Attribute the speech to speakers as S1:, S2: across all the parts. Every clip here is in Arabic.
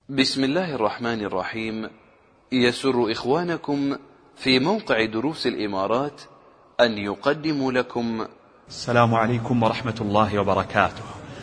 S1: بسم الله الرحمن الرحيم. يسر إخوانكم في موقع دروس الإمارات أن يقدموا لكم
S2: السلام عليكم ورحمة الله وبركاته.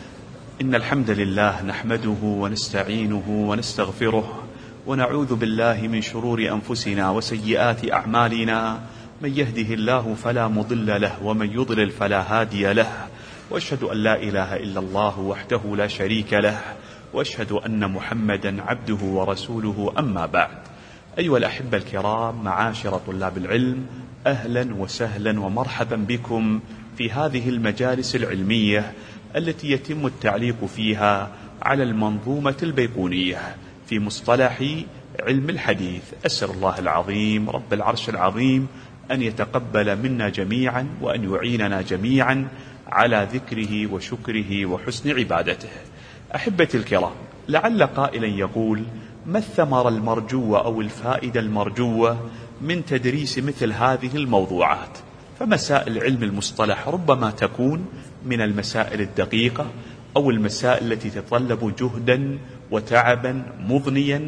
S2: إن الحمد لله نحمده ونستعينه ونستغفره ونعوذ بالله من شرور أنفسنا وسيئات أعمالنا، من يهده الله فلا مضل له ومن يضلل فلا هادي له، وأشهد أن لا إله إلا الله وحده لا شريك له، وأشهد أن محمدا عبده ورسوله. أما بعد، أيها الأحبة الكرام، معاشر طلاب العلم، أهلا وسهلا ومرحبا بكم في هذه المجالس العلمية التي يتم التعليق فيها على المنظومة البيقونية في مصطلح علم الحديث. أسأل الله العظيم رب العرش العظيم أن يتقبل منا جميعا وأن يعيننا جميعا على ذكره وشكره وحسن عبادته. أحبتي الكرام، لعل قائلا يقول: ما الثمرة المرجوة أو الفائدة المرجوة من تدريس مثل هذه الموضوعات؟ فمسائل علم المصطلح ربما تكون من المسائل الدقيقة أو المسائل التي تتطلب جهدا وتعبا مضنيا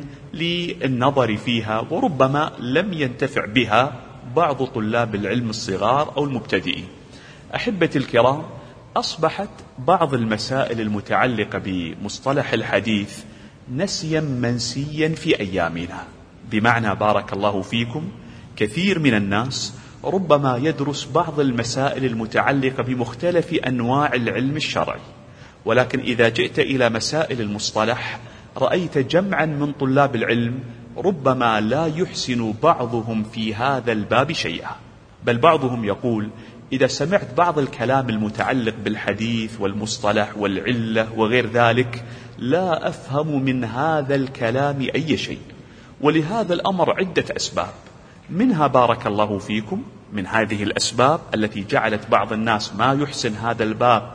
S2: للنظر فيها، وربما لم ينتفع بها بعض طلاب العلم الصغار أو المبتدئين. أحبتي الكرام، أصبحت بعض المسائل المتعلقة بمصطلح الحديث نسيا منسيا في أيامنا، بمعنى بارك الله فيكم كثير من الناس ربما يدرس بعض المسائل المتعلقة بمختلف أنواع العلم الشرعي، ولكن إذا جئت إلى مسائل المصطلح رأيت جمعا من طلاب العلم ربما لا يحسن بعضهم في هذا الباب شيئا، بل بعضهم يقول: إذا سمعت بعض الكلام المتعلق بالحديث والمصطلح والعلة وغير ذلك لا أفهم من هذا الكلام أي شيء. ولهذا الأمر عدة أسباب، منها بارك الله فيكم من هذه الأسباب التي جعلت بعض الناس ما يحسن هذا الباب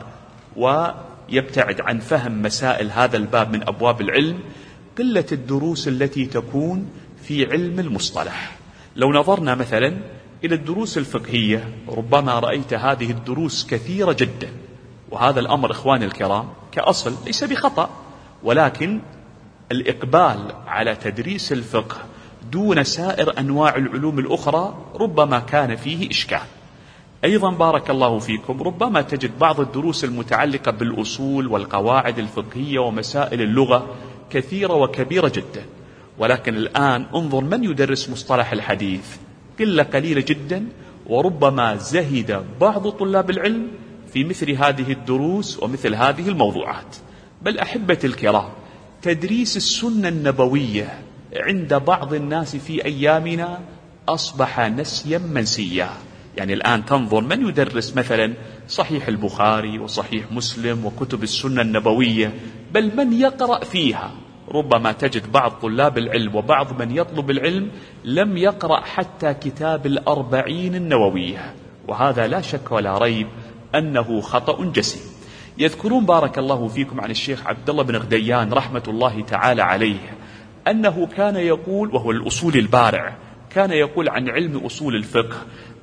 S2: ويبتعد عن فهم مسائل هذا الباب من أبواب العلم، قلة الدروس التي تكون في علم المصطلح. لو نظرنا مثلا إلى الدروس الفقهية ربما رأيت هذه الدروس كثيرة جدا، وهذا الأمر إخواني الكرام كأصل ليس بخطأ، ولكن الإقبال على تدريس الفقه دون سائر أنواع العلوم الأخرى ربما كان فيه إشكال. أيضا بارك الله فيكم ربما تجد بعض الدروس المتعلقة بالأصول والقواعد الفقهية ومسائل اللغة كثيرة وكبيرة جدا، ولكن الآن انظر من يدرس مصطلح الحديث، قلة قليلة جدا، وربما زهد بعض طلاب العلم في مثل هذه الدروس ومثل هذه الموضوعات. بل أحبتي الكرام، تدريس السنة النبوية عند بعض الناس في أيامنا أصبح نسيا منسيا. يعني الآن تنظر من يدرس مثلا صحيح البخاري وصحيح مسلم وكتب السنة النبوية، بل من يقرأ فيها ربما تجد بعض طلاب العلم وبعض من يطلب العلم لم يقرأ حتى كتاب الأربعين النووية، وهذا لا شك ولا ريب أنه خطأ جسيم. يذكرون بارك الله فيكم عن الشيخ عبد الله بن غديان رحمة الله تعالى عليه أنه كان يقول، وهو الأصول البارع، كان يقول عن علم أصول الفقه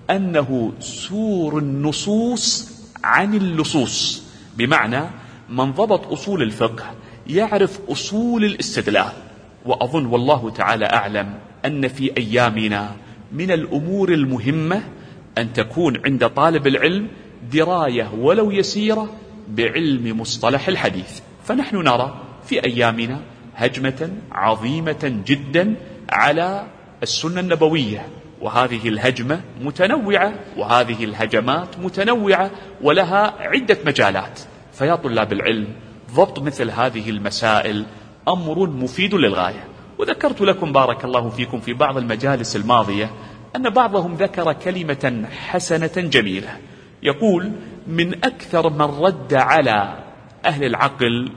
S2: أنه سور النصوص عن اللصوص، بمعنى من ضبط أصول الفقه يعرف أصول الاستدلال. وأظن والله تعالى أعلم أن في أيامنا من الأمور المهمة أن تكون عند طالب العلم دراية ولو يسيرة بعلم مصطلح الحديث. فنحن نرى في أيامنا هجمة عظيمة جدا على السنة النبوية، وهذه الهجمة متنوعة وهذه الهجمات متنوعة ولها عدة مجالات. فيا طلاب العلم، ضبط مثل هذه المسائل أمر مفيد للغاية. وذكرت لكم بارك الله فيكم في بعض المجالس الماضية أن بعضهم ذكر كلمة حسنة جميلة، يقول: من أكثر من رد على أهل العقل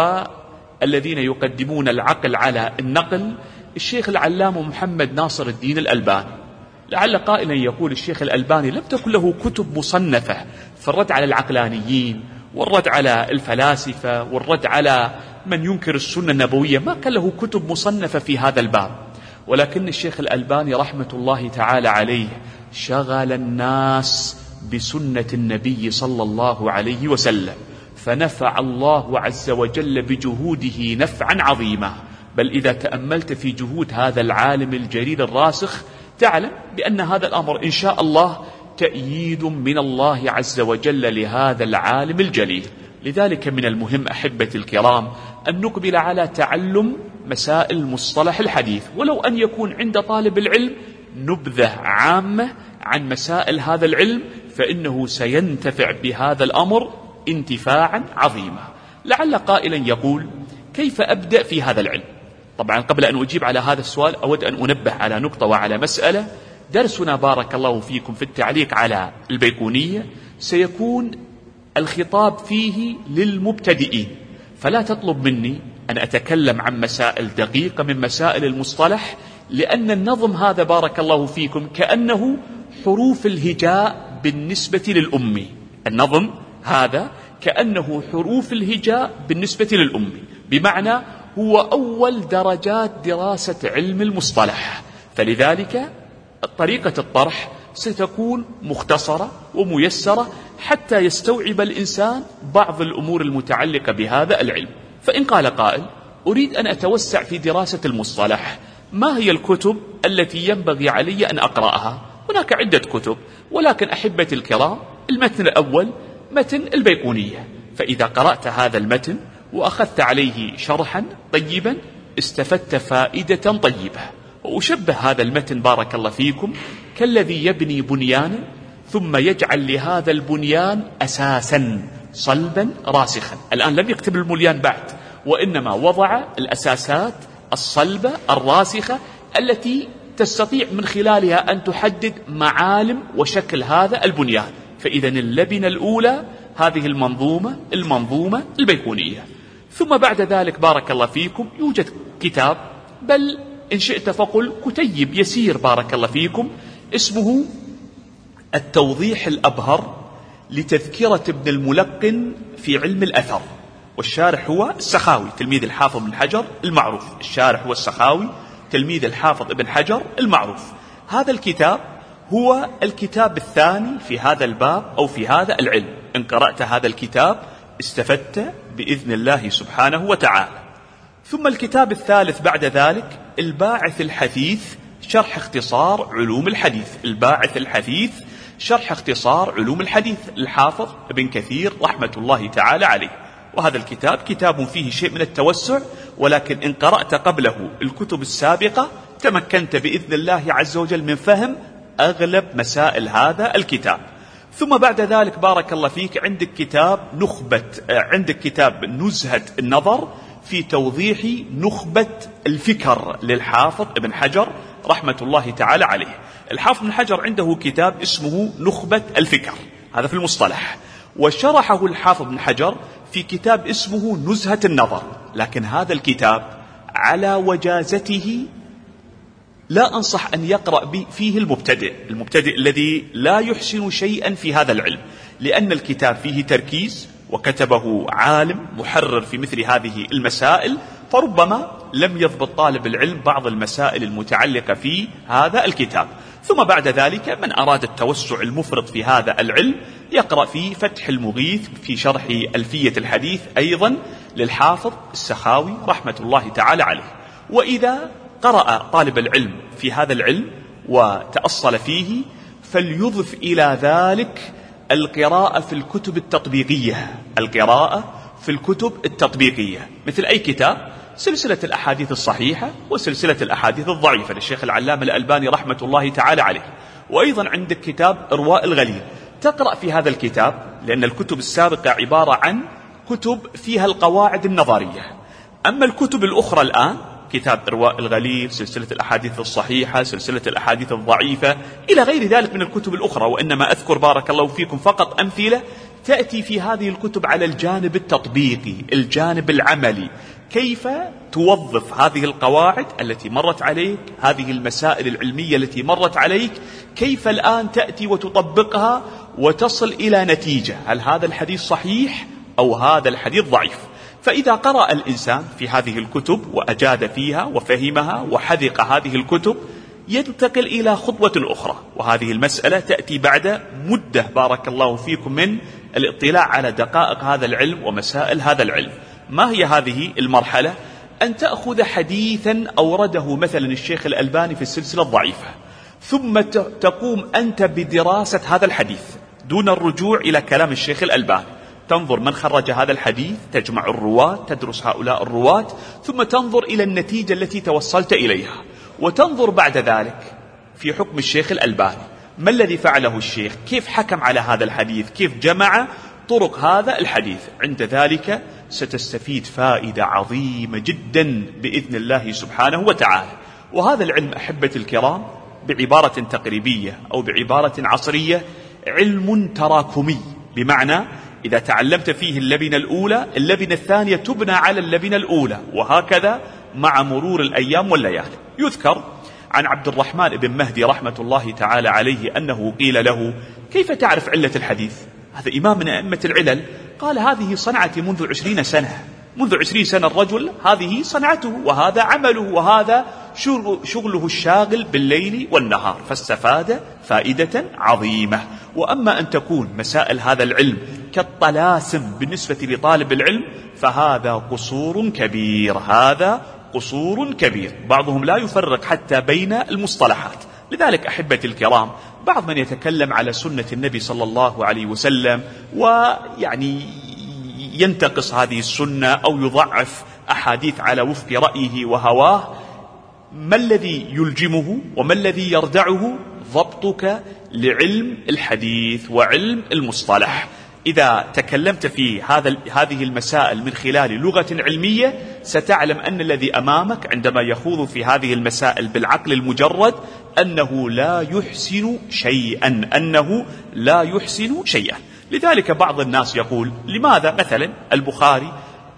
S2: والذين يقدمون العقل على النقل الشيخ العلامة محمد ناصر الدين الألباني. لعل قائلا يقول: الشيخ الألباني لم تكن له كتب مصنفة في الرد على العقلانيين والرد على الفلاسفة والرد على من ينكر السنة النبوية، ما كان له كتب مصنفة في هذا الباب. ولكن الشيخ الألباني رحمة الله تعالى عليه شغل الناس بسنة النبي صلى الله عليه وسلم، فنفع الله عز وجل بجهوده نفعا عظيما، بل إذا تأملت في جهود هذا العالم الجليل الراسخ تعلم بأن هذا الأمر إن شاء الله تأييد من الله عز وجل لهذا العالم الجليل. لذلك من المهم أحبتي الكرام أن نقبل على تعلم مسائل مصطلح الحديث، ولو أن يكون عند طالب العلم نبذة عامة عن مسائل هذا العلم، فإنه سينتفع بهذا الأمر انتفاعا عظيما. لعل قائلا يقول: كيف أبدأ في هذا العلم؟ طبعا قبل أن أجيب على هذا السؤال أود أن أنبه على نقطة وعلى مسألة. درسنا بارك الله فيكم في التعليق على البيقونية سيكون الخطاب فيه للمبتدئين، فلا تطلب مني أن أتكلم عن مسائل دقيقة من مسائل المصطلح، لأن النظم هذا بارك الله فيكم كأنه حروف الهجاء بالنسبة للأمي. النظم هذا كأنه حروف الهجاء بالنسبة للأمي، بمعنى هو أول درجات دراسة علم المصطلح. فلذلك طريقة الطرح ستكون مختصرة وميسرة حتى يستوعب الإنسان بعض الأمور المتعلقة بهذا العلم. فإن قال قائل: أريد أن أتوسع في دراسة المصطلح، ما هي الكتب التي ينبغي علي أن أقرأها؟ هناك عدة كتب، ولكن أحبتي الكرام المتن الأول متن البيقونية، فإذا قرأت هذا المتن وأخذت عليه شرحا طيبا استفدت فائدة طيبة. وأشبه هذا المتن بارك الله فيكم كالذي يبني بنيانا ثم يجعل لهذا البنيان أساسا صلبا راسخا. الآن لم يكتب البنيان بعد، وإنما وضع الأساسات الصلبة الراسخة التي تستطيع من خلالها أن تحدد معالم وشكل هذا البنيان. فإذا اللبنة الأولى هذه المنظومة البيقونية. ثم بعد ذلك بارك الله فيكم يوجد كتاب، بل إن شئت فقل كتيب يسير بارك الله فيكم، اسمه التوضيح الأبهر لتذكرة ابن الملقن في علم الأثر، والشارح هو السخاوي تلميذ الحافظ بن حجر المعروف. الشارح هو السخاوي تلميذ الحافظ ابن حجر المعروف. هذا الكتاب هو الكتاب الثاني في هذا الباب أو في هذا العلم. إن قرأت هذا الكتاب استفدت بإذن الله سبحانه وتعالى. ثم الكتاب الثالث بعد ذلك الباعث الحثيث شرح اختصار علوم الحديث. الباعث الحثيث شرح اختصار علوم الحديث الحافظ ابن كثير رحمة الله تعالى عليه. وهذا الكتاب كتاب فيه شيء من التوسع، ولكن إن قرأت قبله الكتب السابقة تمكنت بإذن الله عز وجل من فهم أغلب مسائل هذا الكتاب. ثم بعد ذلك بارك الله فيك عندك كتاب نزهة النظر في توضيح نخبة الفكر للحافظ ابن حجر رحمة الله تعالى عليه. الحافظ ابن حجر عنده كتاب اسمه نخبة الفكر، هذا في المصطلح، وشرحه الحافظ ابن حجر في كتاب اسمه نزهة النظر. لكن هذا الكتاب على وجازته لا أنصح أن يقرأ فيه المبتدئ الذي لا يحسن شيئا في هذا العلم، لأن الكتاب فيه تركيز وكتبه عالم محرر في مثل هذه المسائل، فربما لم يضبط طالب العلم بعض المسائل المتعلقة في هذا الكتاب. ثم بعد ذلك من أراد التوسع المفرط في هذا العلم يقرأ في فتح المغيث في شرح ألفية الحديث أيضا للحافظ السخاوي رحمة الله تعالى عليه. وإذا قرأ طالب العلم في هذا العلم وتأصل فيه فليضف إلى ذلك القراءة في الكتب التطبيقية، مثل أي كتاب، سلسلة الأحاديث الصحيحة وسلسلة الأحاديث الضعيفة للشيخ العلامة الألباني رحمة الله تعالى عليه. وأيضا عندك كتاب إرواء الغليل، تقرأ في هذا الكتاب، لأن الكتب السابقة عبارة عن كتب فيها القواعد النظرية. أما الكتب الأخرى الآن كتاب إرواء الغليل، سلسلة الأحاديث الصحيحة، سلسلة الأحاديث الضعيفة، إلى غير ذلك من الكتب الأخرى. وإنما أذكر بارك الله فيكم فقط أمثلة تأتي في هذه الكتب على الجانب التطبيقي، الجانب العملي، كيف توظف هذه القواعد التي مرت عليك، هذه المسائل العلمية التي مرت عليك، كيف الآن تأتي وتطبقها وتصل إلى نتيجة، هل هذا الحديث صحيح أو هذا الحديث ضعيف. فإذا قرأ الإنسان في هذه الكتب وأجاد فيها وفهمها وحذق هذه الكتب ينتقل إلى خطوة أخرى، وهذه المسألة تأتي بعد مدة بارك الله فيكم من الاطلاع على دقائق هذا العلم ومسائل هذا العلم. ما هي هذه المرحلة؟ أن تأخذ حديثا أورده مثلا الشيخ الألباني في السلسلة الضعيفة، ثم تقوم أنت بدراسة هذا الحديث دون الرجوع إلى كلام الشيخ الألباني، تنظر من خرج هذا الحديث، تجمع الرواة، تدرس هؤلاء الرواة، ثم تنظر إلى النتيجة التي توصلت إليها، وتنظر بعد ذلك في حكم الشيخ الألباني، ما الذي فعله الشيخ، كيف حكم على هذا الحديث، كيف جمع طرق هذا الحديث. عند ذلك ستستفيد فائدة عظيمة جدا بإذن الله سبحانه وتعالى. وهذا العلم أحبة الكرام بعبارة تقريبية أو بعبارة عصرية علم تراكمي، بمعنى إذا تعلمت فيه اللبنة الأولى، اللبنة الثانية تبنى على اللبنة الأولى، وهكذا مع مرور الأيام والليالي. يذكر عن عبد الرحمن بن مهدي رحمة الله تعالى عليه أنه قيل له: كيف تعرف علة الحديث؟ هذا إمام من أئمة العلل. قال: هذه صنعتي منذ 20 سنة، منذ 20 سنة الرجل هذه صنعته وهذا عمله وهذا شغله الشاغل بالليل والنهار، فاستفاد فائدة عظيمة. وأما أن تكون مسائل هذا العلم كالطلاسم بالنسبة لطالب العلم فهذا قصور كبير، هذا قصور كبير. بعضهم لا يفرق حتى بين المصطلحات. لذلك أحبة الكرام بعض من يتكلم على سنة النبي صلى الله عليه وسلم ويعني ينتقص هذه السنة أو يضعف أحاديث على وفق رأيه وهواه، ما الذي يلجمه وما الذي يردعه؟ ضبطك لعلم الحديث وعلم المصطلح. إذا تكلمت في هذه المسائل من خلال لغة علمية ستعلم أن الذي أمامك عندما يخوض في هذه المسائل بالعقل المجرد أنه لا يحسن شيئا، أنه لا يحسن شيئا. لذلك بعض الناس يقول: لماذا مثلا البخاري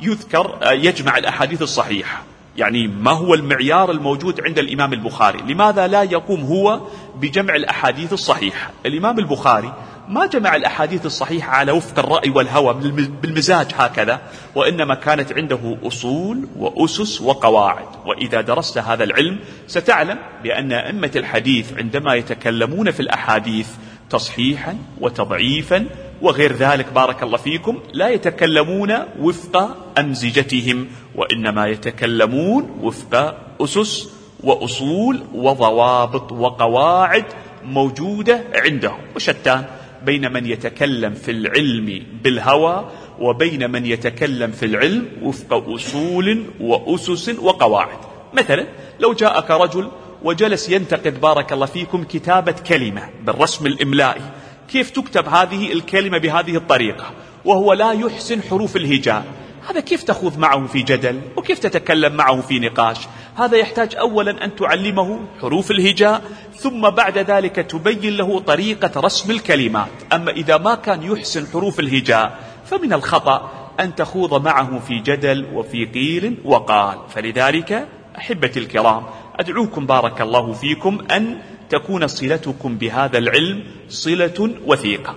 S2: يجمع الأحاديث الصحيحة؟ يعني ما هو المعيار الموجود عند الإمام البخاري؟ لماذا لا يقوم هو بجمع الأحاديث الصحيحة؟ الإمام البخاري ما جمع الأحاديث الصحيحة على وفق الرأي والهوى بالمزاج هكذا، وإنما كانت عنده أصول وأسس وقواعد. وإذا درست هذا العلم ستعلم بأن أئمة الحديث عندما يتكلمون في الأحاديث تصحيحا وتضعيفا وغير ذلك بارك الله فيكم لا يتكلمون وفق أمزجتهم، وإنما يتكلمون وفق أسس وأصول وضوابط وقواعد موجودة عندهم. وشتان بين من يتكلم في العلم بالهوى وبين من يتكلم في العلم وفق أصول وأسس وقواعد. مثلا لو جاءك رجل وجلس ينتقد بارك الله فيكم كتابة كلمة بالرسم الإملائي، كيف تكتب هذه الكلمة بهذه الطريقة وهو لا يحسن حروف الهجاء، هذا كيف تخوض معه في جدل وكيف تتكلم معه في نقاش؟ هذا يحتاج أولا أن تعلمه حروف الهجاء، ثم بعد ذلك تبين له طريقة رسم الكلمات. أما إذا ما كان يحسن حروف الهجاء فمن الخطأ أن تخوض معه في جدل وفي قيل وقال. فلذلك أحبة الكرام أدعوكم بارك الله فيكم أن تكون صلتكم بهذا العلم صلة وثيقة،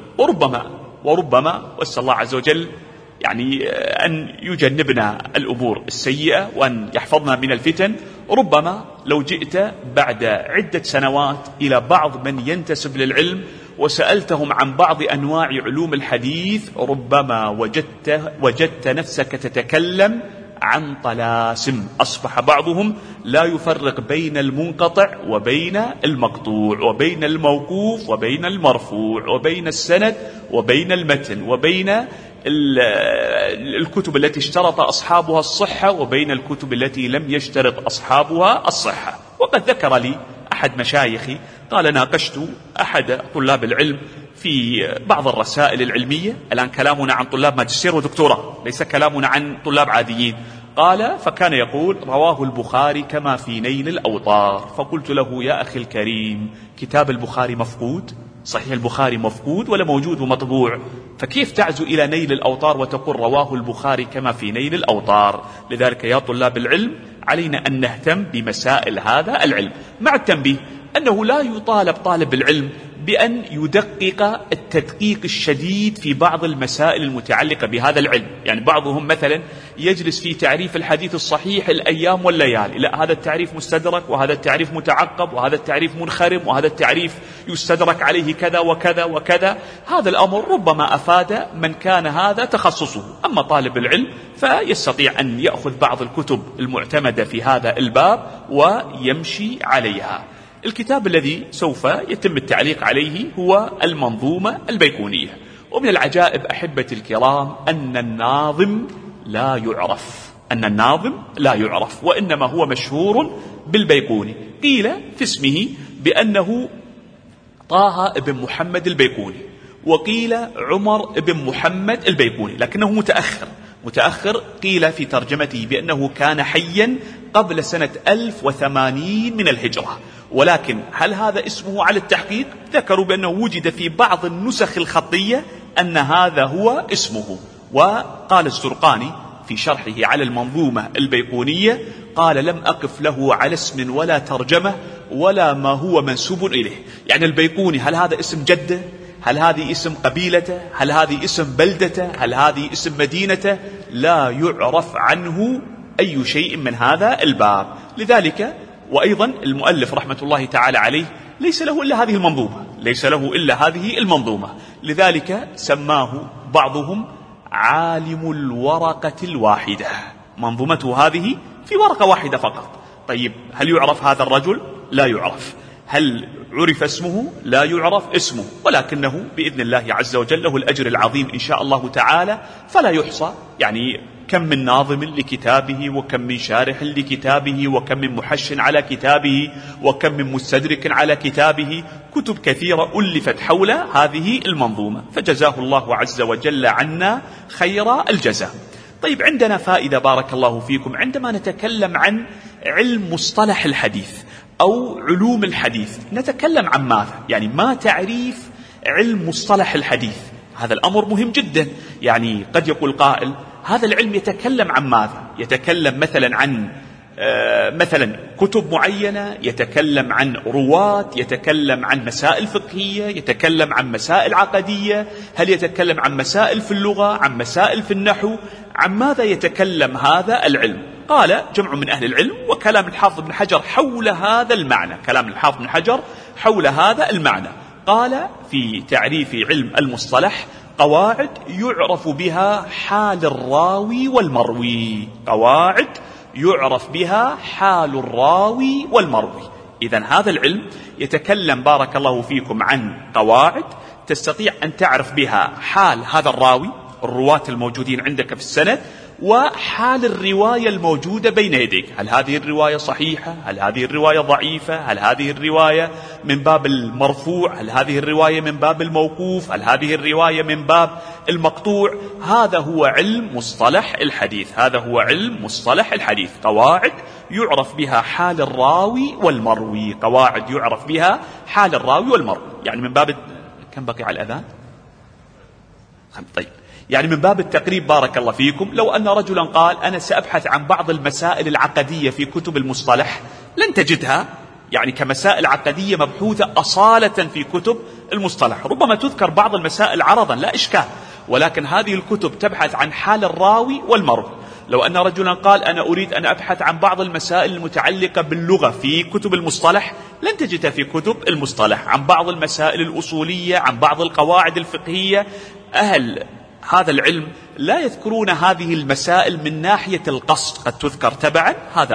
S2: وربما وأسأل الله عز وجل يعني أن يجنبنا الأمور السيئة وأن يحفظنا من الفتن. ربما لو جئت بعد عدة سنوات إلى بعض من ينتسب للعلم وسألتهم عن بعض أنواع علوم الحديث ربما وجدت نفسك تتكلم عن طلاسم. أصبح بعضهم لا يفرق بين المنقطع وبين المقطوع وبين الموقوف وبين المرفوع وبين السند وبين المتن وبين الكتب التي اشترط أصحابها الصحة وبين الكتب التي لم يشترط أصحابها الصحة. وقد ذكر لي أحد مشايخي قال: ناقشت أحد طلاب العلم في بعض الرسائل العلمية، الآن كلامنا عن طلاب ماجستير ودكتوراه ليس كلامنا عن طلاب عاديين. قال: فكان يقول: رواه البخاري كما في نيل الأوطار. فقلت له: يا أخي الكريم، كتاب البخاري مفقود، صحيح البخاري مفقود ولا موجود ومطبوع، فكيف تعزو إلى نيل الأوطار وتقول رواه البخاري كما في نيل الأوطار؟ لذلك يا طلاب العلم علينا أن نهتم بمسائل هذا العلم، مع التنبيه أنه لا يطالب طالب العلم بأن يدقق التدقيق الشديد في بعض المسائل المتعلقة بهذا العلم. يعني بعضهم مثلا يجلس في تعريف الحديث الصحيح الأيام والليالي، لا هذا التعريف مستدرك، وهذا التعريف متعقب، وهذا التعريف منخرم، وهذا التعريف يستدرك عليه كذا وكذا وكذا. هذا الأمر ربما أفاد من كان هذا تخصصه. أما طالب العلم فيستطيع أن يأخذ بعض الكتب المعتمدة في هذا الباب ويمشي عليها. الكتاب الذي سوف يتم التعليق عليه هو المنظومة البيقونية. ومن العجائب أحبتي الكرام أن الناظم لا يعرف، وإنما هو مشهور بالبيقوني. قيل في اسمه بأنه طه بن محمد البيقوني، وقيل عمر بن محمد البيقوني، لكنه متأخر. قيل في ترجمته بأنه كان حيا قبل سنة 1080 من الهجرة. ولكن هل هذا اسمه على التحقيق؟ ذكروا بأنه وجد في بعض النسخ الخطية أن هذا هو اسمه. وقال الزرقاني في شرحه على المنظومة البيقونية قال: لم أقف له على اسم ولا ترجمة ولا ما هو منسوب إليه. يعني البيقوني هل هذا اسم جده؟ هل هذه اسم قبيلته؟ هل هذه اسم بلدته؟ هل هذه اسم مدينته؟ لا يعرف عنه أي شيء من هذا الباب. لذلك وأيضا المؤلف رحمة الله تعالى عليه ليس له إلا هذه المنظومة. لذلك سماه بعضهم عالم الورقة الواحدة. منظومته هذه في ورقة واحدة فقط. طيب هل يعرف هذا الرجل؟ لا يعرف. هل عرف اسمه؟ لا يعرف اسمه، ولكنه بإذن الله عز وجل له الأجر العظيم إن شاء الله تعالى فلا يحصى. يعني كم من ناظم لكتابه، وكم من شارح لكتابه، وكم من محش على كتابه، وكم من مستدرك على كتابه. كتب كثيرة ألفت حول هذه المنظومة، فجزاه الله عز وجل عنا خير الجزاء. طيب عندنا فائدة بارك الله فيكم عندما نتكلم عن علم مصطلح الحديث أو علوم الحديث. نتكلم عن ماذا؟ يعني ما تعريف علم مصطلح الحديث؟ هذا الأمر مهم جدا. يعني قد يقول قائل هذا العلم يتكلم عن ماذا؟ يتكلم مثلا عن مثلا كتب معينة، يتكلم عن رواة، يتكلم عن مسائل فقهية، يتكلم عن مسائل عقدية، هل يتكلم عن مسائل في اللغة، عن مسائل في النحو؟ عن ماذا يتكلم هذا العلم؟ قال جمع من أهل العلم، وكلام الحافظ بن حجر حول هذا المعنى. قال في تعريف علم المصطلح: قواعد يعرف بها حال الراوي والمروي. إذن هذا العلم يتكلم بارك الله فيكم عن قواعد تستطيع أن تعرف بها حال هذا الراوي، الرواة الموجودين عندك في السند، وحال الرواية الموجودة بين يديك. هل هذه الرواية صحيحة؟ هل هذه الرواية ضعيفة؟ هل هذه الرواية من باب المرفوع؟ هل هذه الرواية من باب الموقوف؟ هل هذه الرواية من باب المقطوع؟ هذا هو علم مصطلح الحديث. قواعد يعرف بها حال الراوي والمروي. يعني من باب كم بقي على الأذان؟ طيب، يعني من باب التقريب بارك الله فيكم، لو أن رجلا قال أنا سأبحث عن بعض المسائل العقدية في كتب المصطلح، لن تجدها يعني كمسائل عقدية مبحوثة أصالة في كتب المصطلح. ربما تذكر بعض المسائل عرضا لا إشكال، ولكن هذه الكتب تبحث عن حال الراوي والمروي. لو أن رجلا قال أنا أريد أن أبحث عن بعض المسائل المتعلقة باللغة في كتب المصطلح، لن تجدها في كتب المصطلح. عن بعض المسائل الأصولية، عن بعض القواعد الفقهية، أهل هذا العلم لا يذكرون هذه المسائل من ناحية القصد، قد تذكر تبعا هذا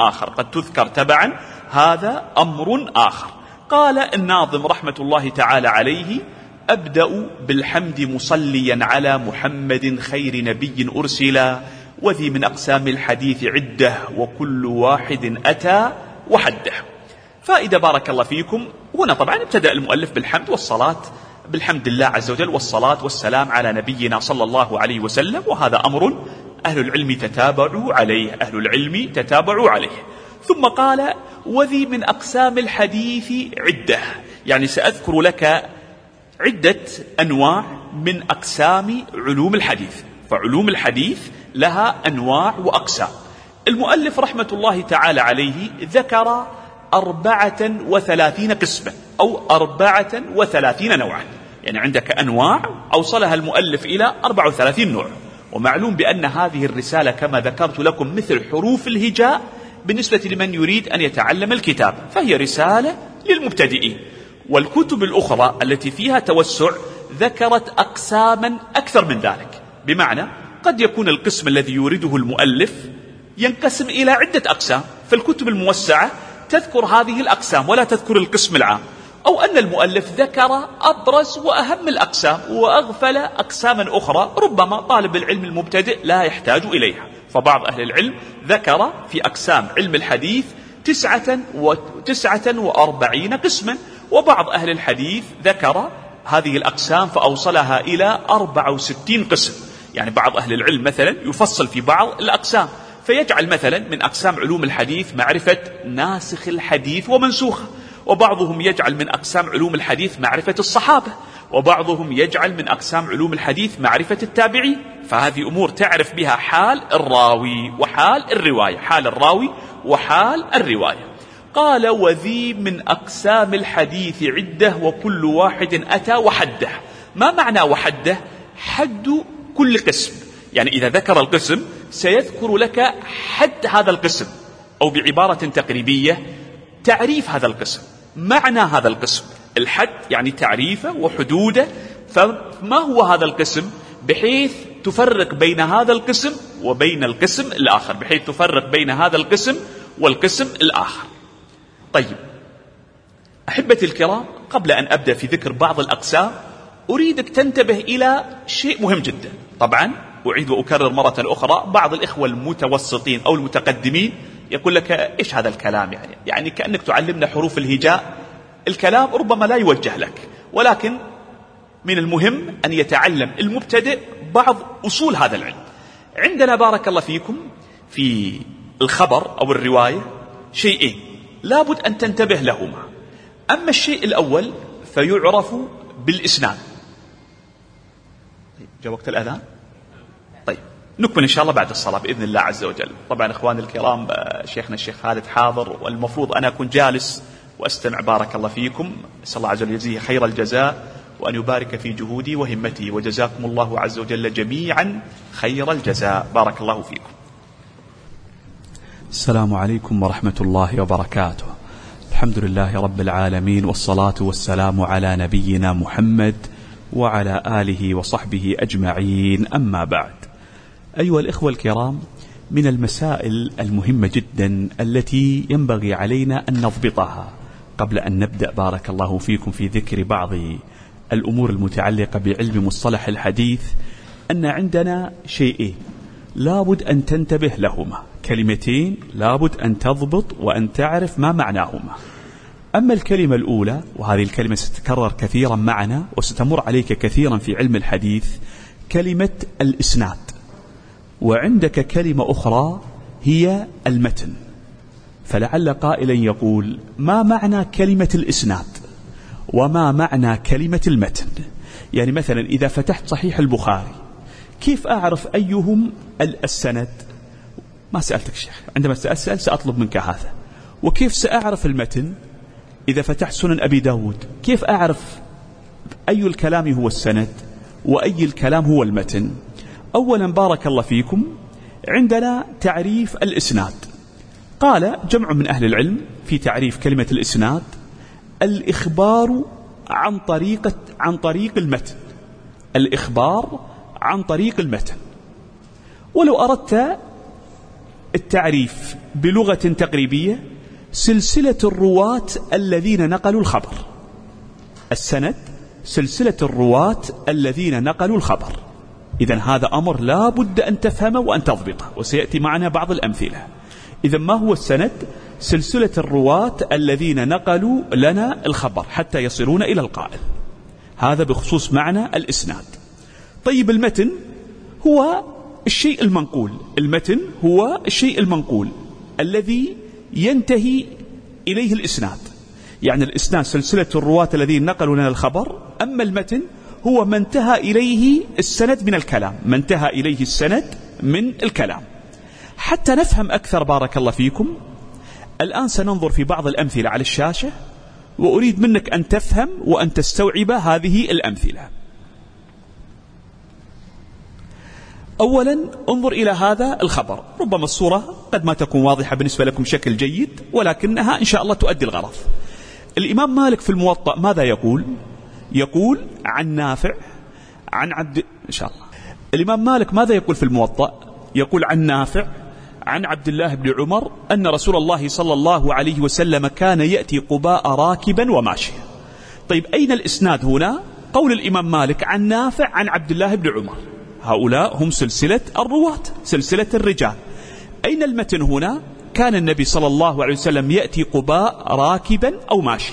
S2: أمر آخر. قال الناظم رحمة الله تعالى عليه: أبدأ بالحمد مصليا على محمد خير نبي أرسلا، وذي من أقسام الحديث عدة، وكل واحد أتى وحده. فائدة بارك الله فيكم. هنا طبعا ابتدأ المؤلف بالحمد والصلاة، بالحمد لله عز وجل، والصلاة والسلام على نبينا صلى الله عليه وسلم، وهذا أمر أهل العلم تتابعوا عليه. ثم قال: وذي من أقسام الحديث عدة، يعني سأذكر لك عدة أنواع من أقسام علوم الحديث. فعلوم الحديث لها أنواع وأقسام. المؤلف رحمة الله تعالى عليه ذكر 34 قسما، أو 34 نوعا. يعني عندك أنواع أوصلها المؤلف إلى 34 نوع. ومعلوم بأن هذه الرسالة كما ذكرت لكم مثل حروف الهجاء بالنسبة لمن يريد أن يتعلم الكتاب، فهي رسالة للمبتدئين. والكتب الأخرى التي فيها توسع ذكرت أقساما أكثر من ذلك، بمعنى قد يكون القسم الذي يريده المؤلف ينقسم إلى عدة أقسام، فالكتب الموسعة تذكر هذه الأقسام ولا تذكر القسم العام، أو أن المؤلف ذكر أبرز وأهم الأقسام وأغفل أقساما أخرى ربما طالب العلم المبتدئ لا يحتاج إليها. فبعض أهل العلم ذكر في أقسام علم الحديث 49 قسما، وبعض أهل الحديث ذكر هذه الأقسام فأوصلها إلى 64 قسم. يعني بعض أهل العلم مثلا يفصل في بعض الأقسام فيجعل مثلا من أقسام علوم الحديث معرفة ناسخ الحديث ومنسوخه، وبعضهم يجعل من أقسام علوم الحديث معرفة الصحابة، وبعضهم يجعل من أقسام علوم الحديث معرفة التابعين. فهذه أمور تعرف بها حال الراوي وحال الرواية، حال الراوي وحال الرواية. قال: وذي من أقسام الحديث عدة وكل واحد أتى وحده. ما معنى وحده؟ حد كل قسم، يعني إذا ذكر القسم سيذكر لك حد هذا القسم، أو بعبارة تقريبية تعريف هذا القسم، معنى هذا القسم. الحد يعني تعريفه وحدوده، فما هو هذا القسم بحيث تفرق بين هذا القسم وبين القسم الآخر، بحيث تفرق بين هذا القسم والقسم الآخر. طيب أحبتي الكرام، قبل أن أبدأ في ذكر بعض الأقسام أريدك تنتبه إلى شيء مهم جدا. طبعا أعيد وأكرر مرة أخرى، بعض الإخوة المتوسطين أو المتقدمين يقول لك: إيش هذا الكلام؟ يعني كأنك تعلمنا حروف الهجاء. الكلام ربما لا يوجه لك، ولكن من المهم أن يتعلم المبتدئ بعض أصول هذا العلم. عندنا بارك الله فيكم في الخبر أو الرواية شيئين لابد أن تنتبه لهما. أما الشيء الأول فيعرف بالإسناد. جاء وقت الأذان؟ طيب نكمل إن شاء الله بعد الصلاة بإذن الله عز وجل. طبعا إخواني الكرام، شيخنا الشيخ خالد حاضر، والمفروض أنا أكون جالس وأستمع. بارك الله فيكم، أسأل الله عز وجل يجزيه خير الجزاء وأن يبارك في جهودي وهمتي، وجزاكم الله عز وجل جميعا خير الجزاء. بارك الله فيكم.
S3: السلام عليكم ورحمة الله وبركاته. الحمد لله رب العالمين، والصلاة والسلام على نبينا محمد وعلى آله وصحبه أجمعين، أما بعد. أيها الإخوة الكرام، من المسائل المهمة جدا التي ينبغي علينا أن نضبطها قبل أن نبدأ بارك الله فيكم في ذكر بعض الأمور المتعلقة بعلم مصطلح الحديث، أن عندنا شيئين لابد أن تنتبه لهما، كلمتين لابد أن تضبط وأن تعرف ما معناهما. أما الكلمة الأولى، وهذه الكلمة ستتكرر كثيرا معنا وستمر عليك كثيرا في علم الحديث، كلمة الإسناد. وعندك كلمة أخرى هي المتن. فلعل قائلا يقول: ما معنى كلمة الإسناد وما معنى كلمة المتن؟ يعني مثلا إذا فتحت صحيح البخاري كيف أعرف أيهم السند؟ ما سألتك شيخ، عندما سأسأل سأطلب منك هذا. وكيف سأعرف المتن؟ إذا فتحت سنن أبي داود كيف أعرف أي الكلام هو السند وأي الكلام هو المتن؟ أولا بارك الله فيكم، عندنا تعريف الإسناد. قال جمع من أهل العلم في تعريف كلمة الإسناد: الإخبار عن طريق المتن. الإخبار عن طريق المتن. ولو أردت التعريف بلغة تقريبية: سلسلة الرواة الذين نقلوا الخبر. السند سلسلة الرواة الذين نقلوا الخبر. إذن هذا أمر لا بد أن تفهمه وأن تضبطه، وسيأتي معنا بعض الأمثلة. إذن ما هو السند؟ سلسلة الرواة الذين نقلوا لنا الخبر حتى يصلون إلى القائل. هذا بخصوص معنى الإسناد. طيب المتن هو الشيء المنقول. المتن هو الشيء المنقول الذي ينتهي إليه الإسناد. يعني الإسناد سلسلة الرواة الذين نقلوا لنا الخبر، أما المتن هو ما انتهى إليه السند من الكلام، ما انتهى إليه السند من الكلام. حتى نفهم أكثر بارك الله فيكم، الآن سننظر في بعض الأمثلة على الشاشة، وأريد منك أن تفهم وأن تستوعب هذه الأمثلة. أولا انظر إلى هذا الخبر، ربما الصورة قد ما تكون واضحة بالنسبة لكم بشكل جيد، ولكنها إن شاء الله تؤدي الغرض. الإمام مالك في الموطأ ماذا يقول؟ يقول عن نافع عن عبد إن شاء الله. الإمام مالك ماذا يقول في الموطأ؟ يقول عن نافع عن عبد الله بن عمر أن رسول الله صلى الله عليه وسلم كان يأتي قباء راكبا وماشيا. طيب أين الإسناد هنا؟ قول الإمام مالك عن نافع عن عبد الله بن عمر، هؤلاء هم سلسلة الرواة، سلسلة الرجال. أين المتن هنا؟ كان النبي صلى الله عليه وسلم يأتي قباء راكبا أو ماشيا.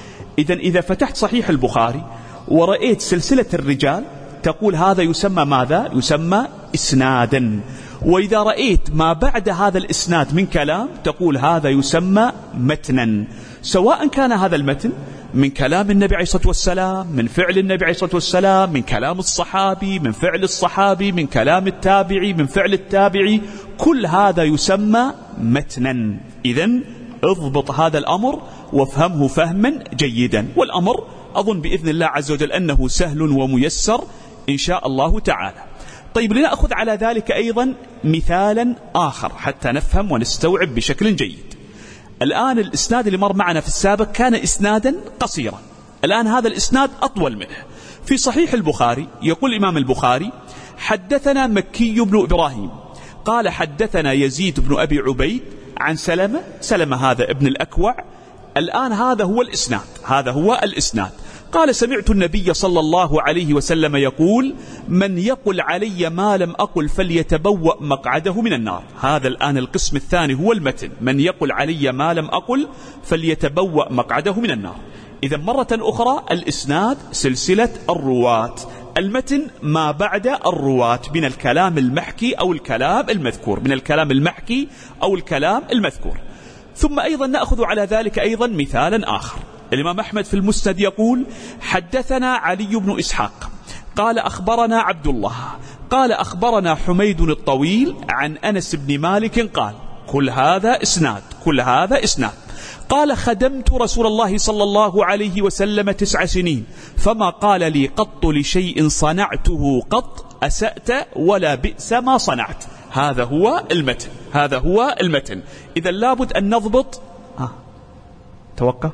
S3: إذا فتحت صحيح البخاري ورأيت سلسلة الرجال تقول هذا يسمى ماذا؟ يسمى إسنادا. وإذا رأيت ما بعد هذا الإسناد من كلام تقول هذا يسمى متنا، سواء كان هذا المتن من كلام النبي عليه الصلاة والسلام، من فعل النبي عليه الصلاة والسلام، من كلام الصحابي، من فعل الصحابي، من كلام التابعي، من فعل التابعي، كل هذا يسمى متنا. إذن اضبط هذا الأمر وافهمه فهما جيدا، والأمر أظن بإذن الله عز وجل أنه سهل وميسر إن شاء الله تعالى. طيب لنأخذ على ذلك أيضا مثالا آخر حتى نفهم ونستوعب بشكل جيد. الآن الإسناد اللي مر معنا في السابق كان إسنادا قصيرا، الآن هذا الإسناد أطول منه. في صحيح البخاري يقول الإمام البخاري حدثنا مكي بن إبراهيم قال حدثنا يزيد بن أبي عبيد عن سلمة هذا ابن الأكوع. الآن هذا هو الإسناد، هذا هو الإسناد. قال سمعت النبي صلى الله عليه وسلم يقول من يقل علي ما لم أقل فليتبوأ مقعده من النار. هذا الآن القسم الثاني هو المتن، من يقل علي ما لم أقل فليتبوأ مقعده من النار. إذا مرة أخرى الإسناد سلسلة الرواة، المتن ما بعد الرواة من الكلام المحكي أو الكلام المذكور، من الكلام المحكي أو الكلام المذكور. ثم أيضا نأخذ على ذلك أيضا مثالا آخر. الإمام أحمد في المسند يقول حدثنا علي بن إسحاق قال أخبرنا عبد الله قال أخبرنا حميد الطويل عن أنس بن مالك قال، كل هذا إسناد، كل هذا إسناد. قال خدمت رسول الله صلى الله عليه وسلم 9 سنين فما قال لي قط لشيء صنعته قط أسأت ولا بئس ما صنعت. هذا هو المتن، هذا هو المتن. إذا لابد أن نضبط توقف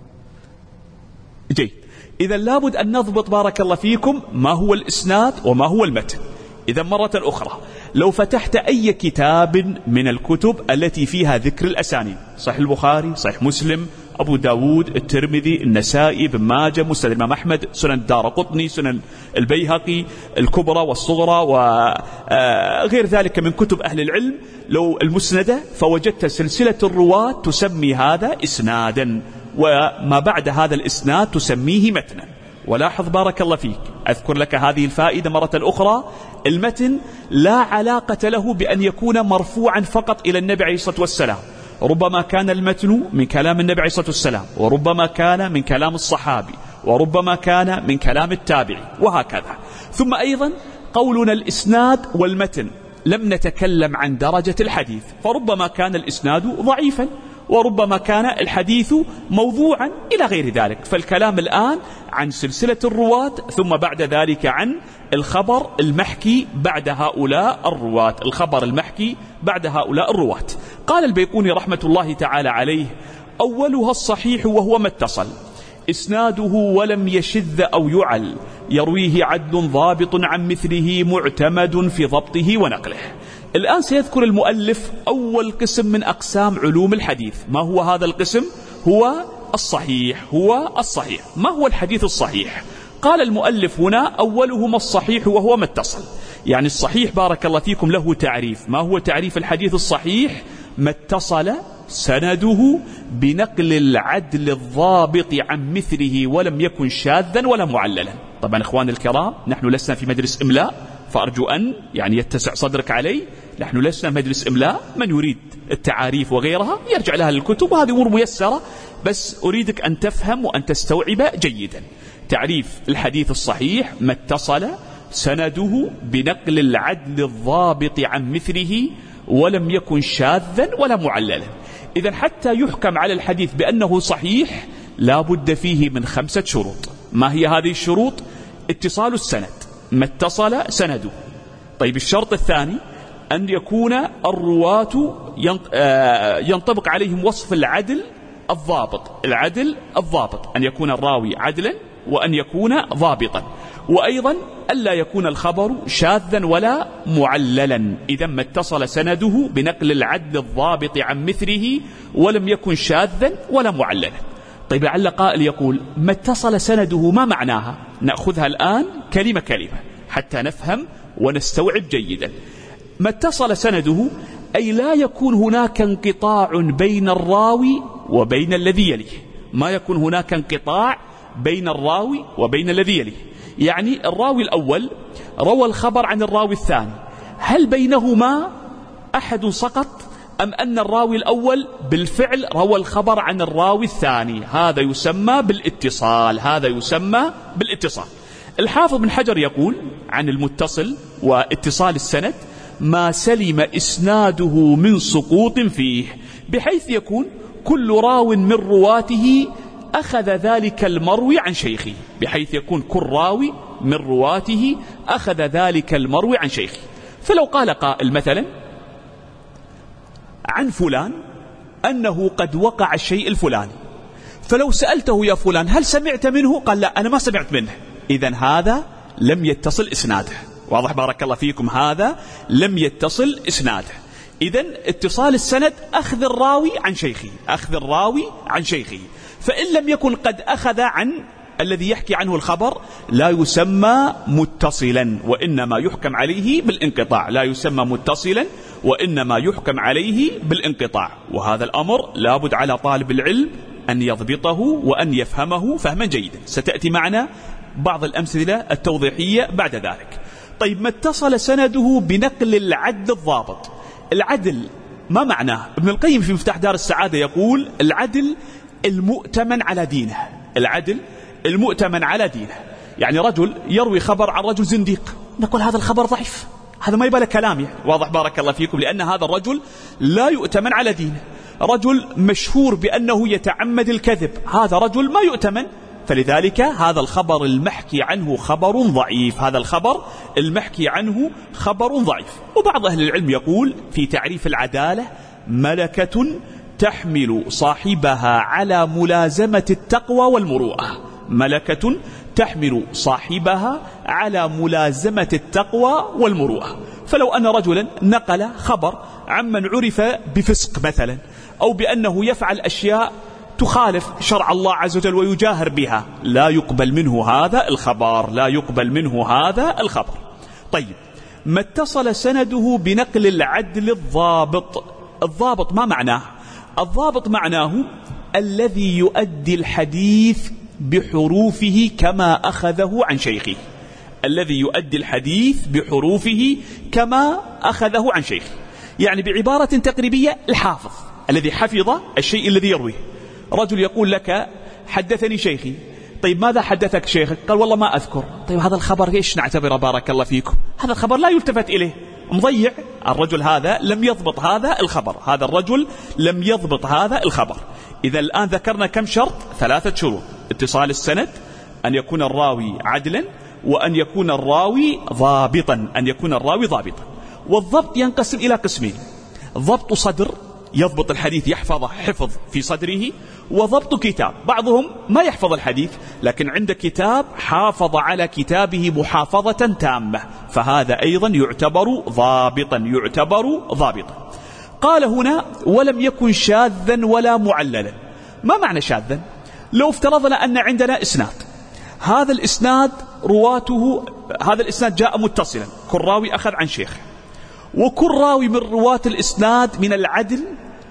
S3: جيد. إذا لابد أن نضبط بارك الله فيكم ما هو الإسناد وما هو المتن. إذا مرة أخرى لو فتحت أي كتاب من الكتب التي فيها ذكر الأسانيد، صحيح البخاري، صحيح مسلم، أبو داود، الترمذي، النسائي، بن ماجه، مسند الإمام أحمد، سنن الدارقطني، سنن البيهقي، الكبرى والصغرى وغير ذلك من كتب أهل العلم، لو المسندة فوجدت سلسلة الرواة تسمي هذا إسنادا، وما بعد هذا الإسناد تسميه متنا. ولاحظ بارك الله فيك، أذكر لك هذه الفائدة مرة أخرى، المتن لا علاقة له بأن يكون مرفوعا فقط إلى النبي عليه الصلاة والسلام، ربما كان المتن من كلام النبي عليه الصلاة والسلام، وربما كان من كلام الصحابي، وربما كان من كلام التابعي، وهكذا. ثم أيضا قولنا الإسناد والمتن لم نتكلم عن درجة الحديث، فربما كان الإسناد ضعيفا، وربما كان الحديث موضوعا إلى غير ذلك. فالكلام الآن عن سلسلة الرواة، ثم بعد ذلك عن الخبر المحكي بعد هؤلاء الرواة، الخبر المحكي بعد هؤلاء الرواة. قال البيقوني رحمة الله تعالى عليه أولها الصحيح وهو ما اتصل إسناده ولم يشذ أو يعل، يرويه عدل ضابط عن مثله معتمد في ضبطه ونقله. الآن سيذكر المؤلف أول قسم من أقسام علوم الحديث. ما هو هذا القسم؟ هو الصحيح، هو الصحيح. ما هو الحديث الصحيح؟ قال المؤلف هنا أولهما الصحيح وهو ما اتصل. يعني الصحيح بارك الله فيكم له تعريف. ما هو تعريف الحديث الصحيح؟ ما اتصل سنده بنقل العدل الضابط عن مثله ولم يكن شاذا ولا معللا. طبعا إخوان الكرام، نحن لسنا في مجلس إملاء، فأرجو أن يتسع صدرك علي. نحن لسنا مجلس إملاء، من يريد التعاريف وغيرها يرجع لها للكتب، وهذه أمور ميسرة، بس أريدك أن تفهم وأن تستوعب جيدا. تعريف الحديث الصحيح: ما اتصل سنده بنقل العدل الضابط عن مثله ولم يكن شاذا ولا معللا. إذن حتى يحكم على الحديث بأنه صحيح لا بد فيه من 5 شروط. ما هي هذه الشروط؟ اتصال السند، ما اتصل سنده. طيب الشرط الثاني أن يكون الرواة ينطبق عليهم وصف العدل الضابط. العدل الضابط، أن يكون الراوي عدلا وأن يكون ضابطا، وأيضا ألا يكون الخبر شاذا ولا معللا. إذا ما اتصل سنده بنقل العدل الضابط عن مثله ولم يكن شاذا ولا معللا. طيب لعل قائل يقول ما اتصل سنده ما معناها؟ نأخذها الآن كلمة كلمة حتى نفهم ونستوعب جيدا. ما اتصل سنده أي لا يكون هناك انقطاع بين الراوي وبين الذي يليه، ما يكون هناك انقطاع بين الراوي وبين الذي يليه. يعني الراوي الأول روى الخبر عن الراوي الثاني، هل بينهما أحد سقط أم أن الراوي الأول بالفعل روى الخبر عن الراوي الثاني؟ هذا يسمى بالاتصال، هذا يسمى بالاتصال. الحافظ بن حجر يقول عن المتصل واتصال السند ما سلم إسناده من سقوط فيه، بحيث يكون كل راو من رواته أخذ ذلك المروي عن شيخه، بحيث يكون كل راوي من رواته أخذ ذلك المروي عن شيخه. فلو قال قائل مثلا عن فلان أنه قد وقع الشيء الفلاني، فلو سألته يا فلان هل سمعت منه؟ قال لا أنا ما سمعت منه، إذن هذا لم يتصل إسناده. واضح بارك الله فيكم؟ هذا لم يتصل إسناده. إذن اتصال السند أخذ الراوي عن شيخه، أخذ الراوي عن شيخه. فإن لم يكن قد أخذ عن الذي يحكي عنه الخبر لا يسمى متصلا، وإنما يحكم عليه بالانقطاع. لا يسمى متصلا وإنما يحكم عليه بالانقطاع. وهذا الأمر لابد على طالب العلم أن يضبطه وأن يفهمه فهما جيدا. ستأتي معنا بعض الأمثلة التوضيحية بعد ذلك. طيب ما اتصل سنده بنقل العدل الضابط. العدل ما معناه؟ ابن القيم في مفتاح دار السعادة يقول العدل المؤتمن على دينه. العدل المؤتمن على دينه، يعني رجل يروي خبر عن رجل زنديق، نقول هذا الخبر ضعيف، هذا ما يبالي كلام يعني. واضح بارك الله فيكم؟ لأن هذا الرجل لا يؤتمن على دينه. رجل مشهور بأنه يتعمد الكذب، هذا رجل ما يؤتمن، فلذلك هذا الخبر المحكي عنه خبر ضعيف، هذا الخبر المحكي عنه خبر ضعيف. وبعض أهل العلم يقول في تعريف العدالة ملكة تحمل صاحبها على ملازمة التقوى والمروءة. ملكة تحمل صاحبها على ملازمة التقوى والمروءة. فلو أن رجلا نقل خبر عمن عرف بفسق مثلا، أو بأنه يفعل أشياء تخالف شرع الله عز وجل ويجاهر بها، لا يقبل منه هذا الخبر، لا يقبل منه هذا الخبر. طيب ما اتصل سنده بنقل العدل الضابط. الضابط ما معناه؟ الضابط معناه الذي يؤدي الحديث بحروفه كما أخذه عن شيخه، الذي يؤدي الحديث بحروفه كما أخذه عن شيخه. يعني بعبارة تقريبية الحافظ الذي حفظ الشيء الذي يرويه. رجل يقول لك حدثني شيخي، طيب ماذا حدثك شيخك؟ قال والله ما أذكر. طيب هذا الخبر إيش نعتبره بارك الله فيكم؟ هذا الخبر لا يلتفت إليه، مضيع. الرجل هذا لم يضبط هذا الخبر، هذا الرجل لم يضبط هذا الخبر. إذا الآن ذكرنا كم شرط؟ 3 شروط: اتصال السند، أن يكون الراوي عدلا، وأن يكون الراوي ضابطا، أن يكون الراوي ضابطا. والضبط ينقسم إلى قسمين: ضبط صدر يضبط الحديث يحفظه حفظ في صدره، وضبط كتاب. بعضهم ما يحفظ الحديث لكن عند كتاب حافظ على كتابه محافظة تامة، فهذا أيضا يعتبر ضابطا، يعتبر ضابطا. قال هنا ولم يكن شاذا ولا معللا. ما معنى شاذا؟ لو افترضنا أن عندنا إسناد، هذا الإسناد رواته، هذا الإسناد جاء متصلا، كل راوي أخذ عن شيخ، وكل راوي من رواة الإسناد من العدل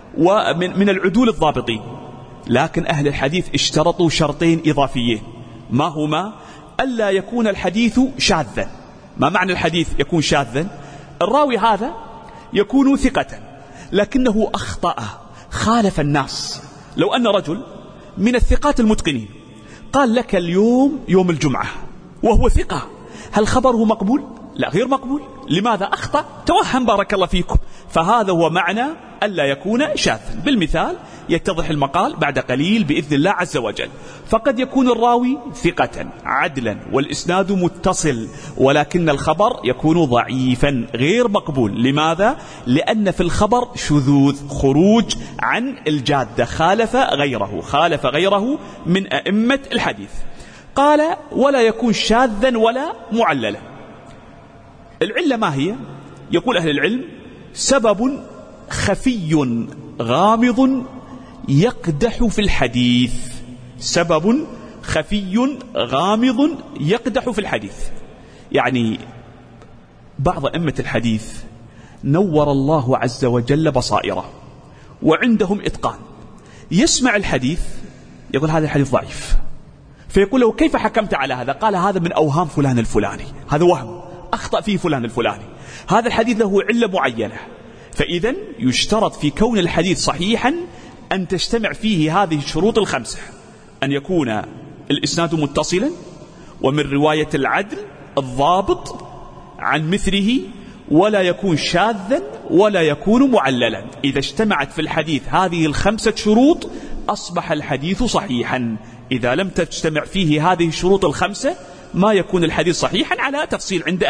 S3: ومن العدول الضابطين، لكن أهل الحديث اشترطوا شرطين إضافيين. ما هما؟ ألا يكون الحديث شاذا. ما معنى الحديث يكون شاذا؟ الراوي هذا يكون ثقة لكنه أخطأ، خالف الناس. لو أن رجل من الثقات المتقنين قال لك اليوم يوم الجمعة وهو ثقة، هل خبره مقبول؟ لا، غير مقبول. لماذا؟ أخطأ، توهم بارك الله فيكم. فهذا هو معنى ألا يكون شاذا. بالمثال يتضح المقال بعد قليل بإذن الله عز وجل. فقد يكون الراوي ثقة عدلا والإسناد متصل، ولكن الخبر يكون ضعيفا غير مقبول. لماذا؟ لأن في الخبر شذوذ، خروج عن الجادة، خالف غيره من أئمة الحديث. قال ولا يكون شاذا ولا معللا. العلة ما هي؟ يقول أهل العلم سبب خفي غامض يقدح في الحديث. سبب خفي غامض يقدح في الحديث. يعني بعض أئمة الحديث نور الله عز وجل بصائره وعندهم إتقان، يسمع الحديث يقول هذا الحديث ضعيف، فيقول له كيف حكمت على هذا؟ قال هذا من أوهام فلان الفلاني، هذا وهم أخطأ فيه فلان الفلاني، هذا الحديث له علة معينة. فإذا يشترط في كون الحديث صحيحا أن تجتمع فيه هذه الشروط الخمسة: أن يكون الإسناد متصلا، ومن رواية العدل الضابط عن مثله، ولا يكون شاذا ولا يكون معللا. إذا اجتمعت في الحديث هذه الخمسة شروط أصبح الحديث صحيحا. إذا لم تجتمع فيه هذه الشروط الخمسة ما يكون الحديث صحيحا، على تفصيل عند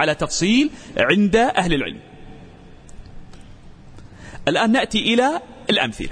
S3: أهل العلم. الآن نأتي إلى الأمثلة.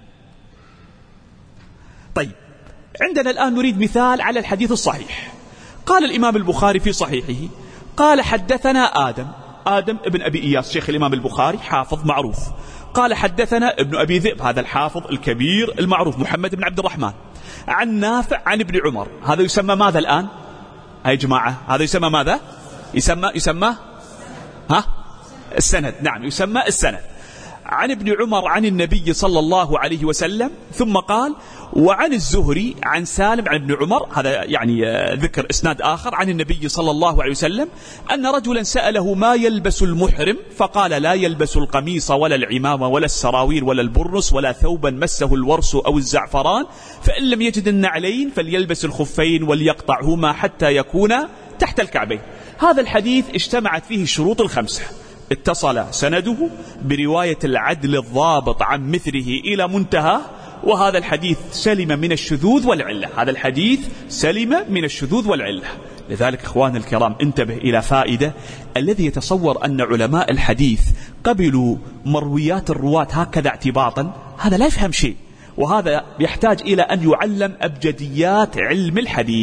S3: طيب، عندنا الآن نريد مثال على الحديث الصحيح. قال الإمام البخاري في صحيحه قال حدثنا آدم ابن أبي إياس، شيخ الإمام البخاري حافظ معروف. قال حدثنا ابن أبي ذئب، هذا الحافظ الكبير المعروف، محمد بن عبد الرحمن، عن نافع عن ابن عمر. هذا يسمى ماذا الآن؟ يا جماعة هذا يسمى ماذا؟ يسمى السند. نعم، يسمى السند. عن ابن عمر عن النبي صلى الله عليه وسلم. ثم قال وعن الزهري عن سالم عن ابن عمر، هذا يعني ذكر اسناد آخر، عن النبي صلى الله عليه وسلم أن رجلا سأله ما يلبس المحرم، فقال لا يلبس القميص ولا العمامة ولا السراويل ولا البرنس ولا ثوبا مسه الورس أو الزعفران، فإن لم يجد النعلين فليلبس الخفين وليقطعهما حتى يكون تحت الكعبين. هذا الحديث اجتمعت فيه الشروط الخمسة: اتصل سنده برواية العدل الضابط عن مثله إلى منتهى، وهذا الحديث سلم من الشذوذ والعلة. لذلك إخوان الكرام انتبه إلى فائدة. الذي يتصور أن علماء الحديث قبلوا مرويات الرواة هكذا اعتباطا، هذا لا يفهم شيء، وهذا يحتاج إلى أن يعلم أبجديات علم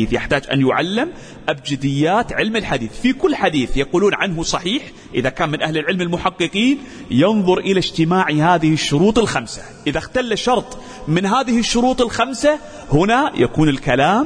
S3: الحديث. في كل حديث يقولون عنه صحيح، إذا كان من أهل العلم المحققين ينظر إلى اجتماع هذه الشروط الخمسة. إذا اختل شرط من هذه الشروط الخمسة هنا يكون الكلام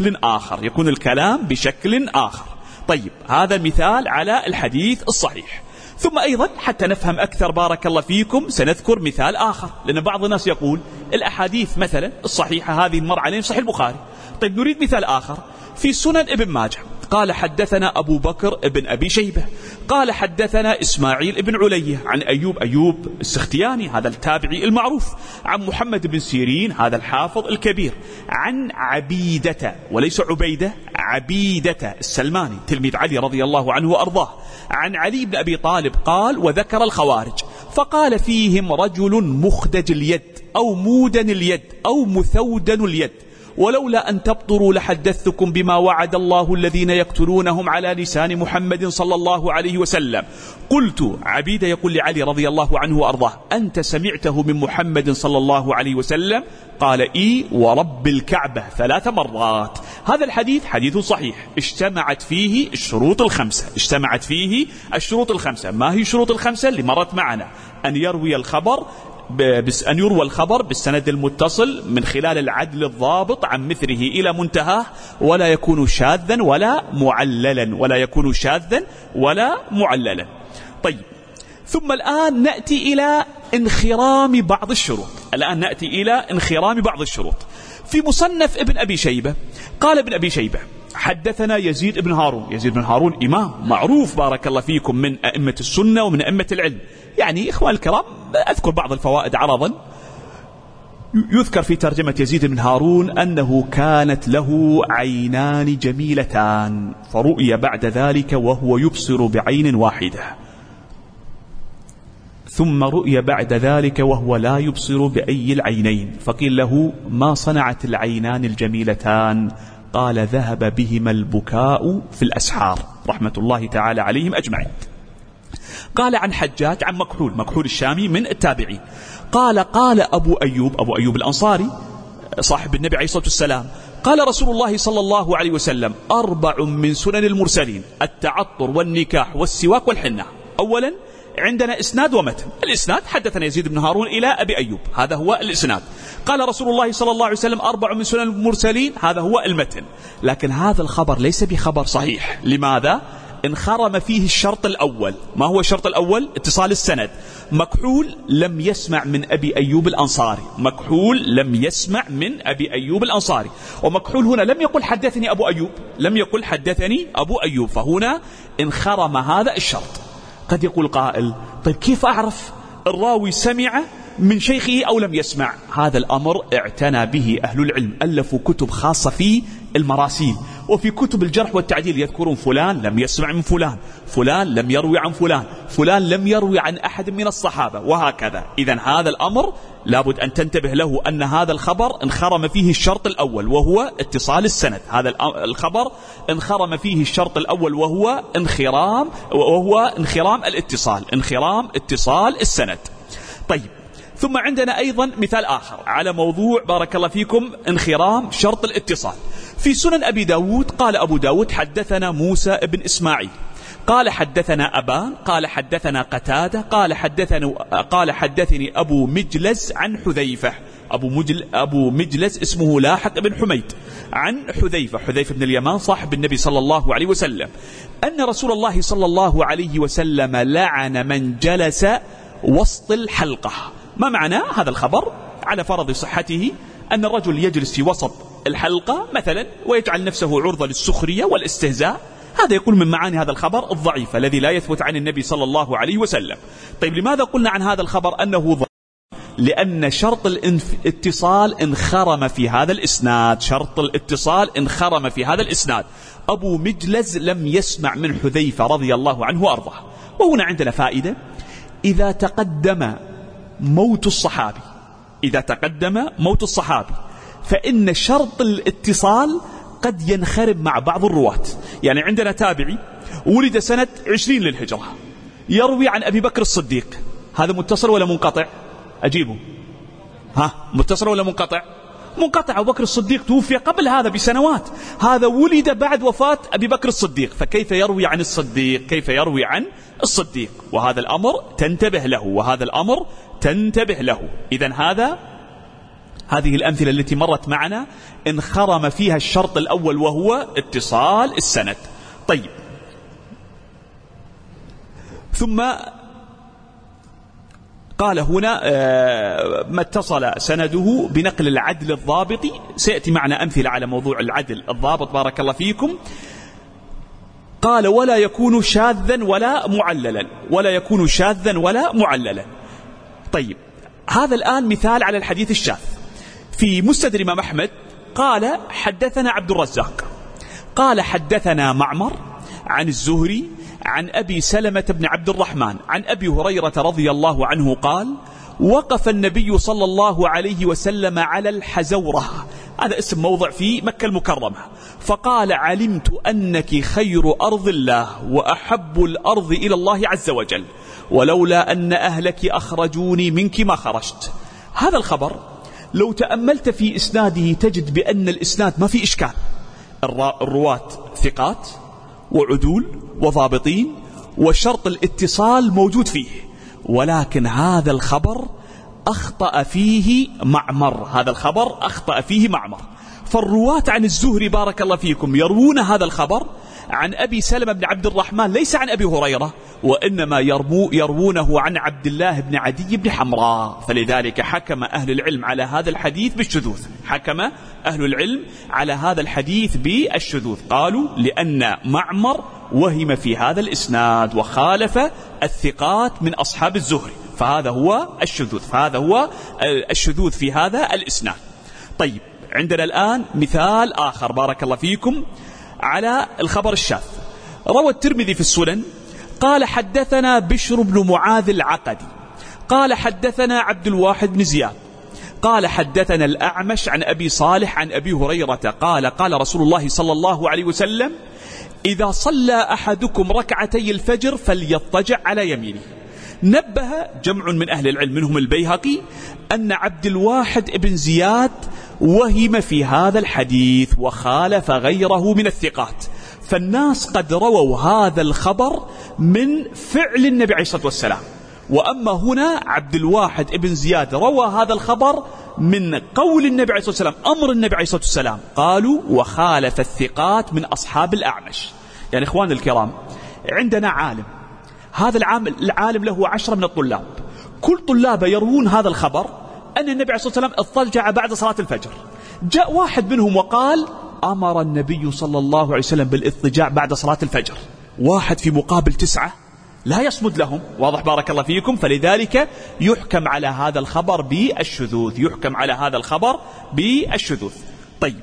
S3: بشكل آخر. طيب، هذا مثال على الحديث الصحيح. ثم أيضا حتى نفهم أكثر بارك الله فيكم سنذكر مثال آخر، لأن بعض الناس يقول الأحاديث مثلا الصحيحة هذه المر علينا صحيح البخاري. طيب، نريد مثال آخر في سنن ابن ماجه. قال حدثنا أبو بكر ابن أبي شيبة قال حدثنا إسماعيل ابن علية عن أيوب السختياني، هذا التابعي المعروف، عن محمد بن سيرين، هذا الحافظ الكبير، عن عبيدة وليس عبيدة، عبيدة السلماني تلميذ علي رضي الله عنه وأرضاه، عن علي بن أبي طالب قال وذكر الخوارج فقال فيهم رجل مخدج اليد أو مودن اليد أو مثودن اليد، ولولا أن تبطروا لحدثتكم بما وعد الله الذين يقتلونهم على لسان محمد صلى الله عليه وسلم. قلت، عبيدة يقول لعلي رضي الله عنه وأرضاه، أنت سمعته من محمد صلى الله عليه وسلم؟ قال إي ورب الكعبة 3 مرات. هذا الحديث حديث صحيح اجتمعت فيه الشروط الخمسة. ما هي الشروط الخمسة اللي مرت معنا؟ أن يروي الخبر بالسند المتصل من خلال العدل الضابط عن مثله إلى منتهاه، ولا يكون شاذا ولا معللا. طيب، ثم الآن نأتي إلى انخرام بعض الشروط. في مصنف ابن أبي شيبة قال ابن أبي شيبة حدثنا يزيد بن هارون إمام معروف بارك الله فيكم من أئمة السنة ومن أئمة العلم. يعني إخوان الكرام أذكر بعض الفوائد عرضا. يذكر في ترجمة يزيد بن هارون أنه كانت له عينان جميلتان، فرؤي بعد ذلك وهو يبصر بعين واحدة. ثم رؤي بعد ذلك وهو لا يبصر بأي العينين، فقيل له: ما صنعت العينان الجميلتان؟ قال: ذهب بهما البكاء في الأسحار، رحمة الله تعالى عليهم أجمعين. قال عن حجاج عن مكحول الشامي من التابعين، قال أبو أيوب الأنصاري صاحب النبي عليه الصلاة والسلام: قال رسول الله صلى الله عليه وسلم: 4 من سنن المرسلين: التعطر والنكاح والسواك والحنة. أولا عندنا إسناد ومتن. الإسناد: حدثنا يزيد بن هارون إلى أبي أيوب، هذا هو الإسناد. قال رسول الله صلى الله عليه وسلم: 4 من سنن المرسلين، هذا هو المتن. لكن هذا الخبر ليس بخبر صحيح. لماذا؟ انخرم فيه الشرط الأول. ما هو الشرط الأول؟ اتصال السند. مكحول لم يسمع من أبي أيوب الأنصاري، مكحول لم يسمع من أبي أيوب الأنصاري، ومكحول هنا لم يقل حدثني أبو أيوب، لم يقل حدثني أبو أيوب، فهنا انخرم هذا الشرط. قد يقول قائل: طيب كيف أعرف الراوي سمع من شيخه أو لم يسمع؟ هذا الأمر اعتنى به أهل العلم، ألفوا كتب خاصة في المراسيل، وفي كتب الجرح والتعديل يذكرون فلان لم يسمع من فلان، فلان لم يروي عن فلان، فلان لم يروي عن أحد من الصحابة، وهكذا. إذن هذا الأمر لابد أن تنتبه له، أن هذا الخبر انخرم فيه الشرط الأول وهو اتصال السند. هذا الخبر انخرم فيه الشرط الأول وهو انخرام الاتصال، انخرام اتصال السند. طيب، ثم عندنا أيضا مثال آخر على موضوع بارك الله فيكم انخرام شرط الاتصال. في سنن أبي داود قال أبو داود: حدثنا موسى بن إسماعيل قال حدثنا أبان قال حدثنا قتادة قال حدثني أبو مجلس عن حذيفة. أبو مجلس اسمه لاحق بن حميد، عن حذيفة بن اليمان صاحب النبي صلى الله عليه وسلم، أن رسول الله صلى الله عليه وسلم لعن من جلس وسط الحلقة. ما معنى هذا الخبر؟ على فرض صحته أن الرجل يجلس في وسط الحلقة مثلا ويجعل نفسه عرضة للسخرية والاستهزاء، هذا يقول من معاني هذا الخبر الضعيف الذي لا يثبت عن النبي صلى الله عليه وسلم. طيب، لماذا قلنا عن هذا الخبر أنه ضعيف؟ لأن شرط الاتصال انخرم في هذا الإسناد، شرط الاتصال انخرم في هذا الإسناد. أبو مجلز لم يسمع من حذيفة رضي الله عنه وأرضاه. وهنا عندنا فائدة: إذا تقدم موت الصحابي فإن شرط الاتصال قد ينخرم مع بعض الرواة. يعني عندنا تابعي ولد سنة 20 للهجرة يروي عن أبي بكر الصديق، هذا متصل ولا منقطع؟ أجيبه، متصل ولا منقطع؟ منقطع. أبو بكر الصديق توفي قبل هذا بسنوات، هذا ولد بعد وفاة أبي بكر الصديق، فكيف يروي عن الصديق؟ كيف يروي عن الصديق؟ وهذا الأمر تنتبه له، إذن هذه الأمثلة التي مرت معنا انخرم فيها الشرط الأول وهو اتصال السند. طيب، ثم قال هنا: ما اتصل سنده بنقل العدل الضابط. سيأتي معنا أمثلة على موضوع العدل الضابط بارك الله فيكم. قال: ولا يكون شاذا ولا معللا. طيب، هذا الآن مثال على الحديث الشاذ. في مسند الإمام أحمد قال: حدثنا عبد الرزاق قال حدثنا معمر عن الزهري عن أبي سلمة بن عبد الرحمن عن أبي هريرة رضي الله عنه قال: وقف النبي صلى الله عليه وسلم على الحزورة، هذا اسم موضع في مكة المكرمة، فقال: علمت أنك خير أرض الله وأحب الأرض إلى الله عز وجل، ولولا أن أهلك أخرجوني منك ما خرجت. هذا الخبر لو تأملت في إسناده تجد بأن الإسناد ما في إشكال، الرواة ثقات وعدول وضابطين وشرط الاتصال موجود فيه، ولكن هذا الخبر أخطأ فيه معمر. فالرواة عن الزهري بارك الله فيكم يروون هذا الخبر عن أبي سلمة بن عبد الرحمن ليس عن أبي هريرة، وإنما يروونه عن عبد الله بن عدي بن حمراء. فلذلك حكم أهل العلم على هذا الحديث بالشذوذ، قالوا لأن معمر وهم في هذا الإسناد وخالف الثقات من أصحاب الزهري، فهذا هو الشذوذ في هذا الإسناد. طيب، عندنا الآن مثال آخر بارك الله فيكم على الخبر الشاذ. روى الترمذي في السنن قال: حدثنا بشر بن معاذ العقدي قال حدثنا عبد الواحد بن زياد قال حدثنا الأعمش عن أبي صالح عن أبي هريرة قال قال رسول الله صلى الله عليه وسلم: إذا صلى أحدكم ركعتي الفجر فليضطجع على يمينه. نبه جمع من أهل العلم منهم البيهقي أن عبد الواحد بن زياد وهم في هذا الحديث وخالف غيره من الثقات، فالناس قد رووا هذا الخبر من فعل النبي عليه الصلاة والسلام، وأما هنا عبد الواحد بن زياد روى هذا الخبر من قول النبي عليه الصلاة والسلام، أمر النبي عليه الصلاة والسلام. قالوا: وخالف الثقات من أصحاب الأعمش. يعني إخوان الكرام، عندنا عالم، هذا العالم له 10 من الطلاب، كل طلابه يروون هذا الخبر أن النبي عليه الصلاة والسلام اضطجع بعد صلاة الفجر. جاء واحد منهم وقال: أمر النبي صلى الله عليه وسلم بالاضطجاع بعد صلاة الفجر. واحد في مقابل 9 لا يصمد لهم. واضح بارك الله فيكم؟ فلذلك يحكم على هذا الخبر بالشذوذ، يحكم على هذا الخبر بالشذوذ. طيب،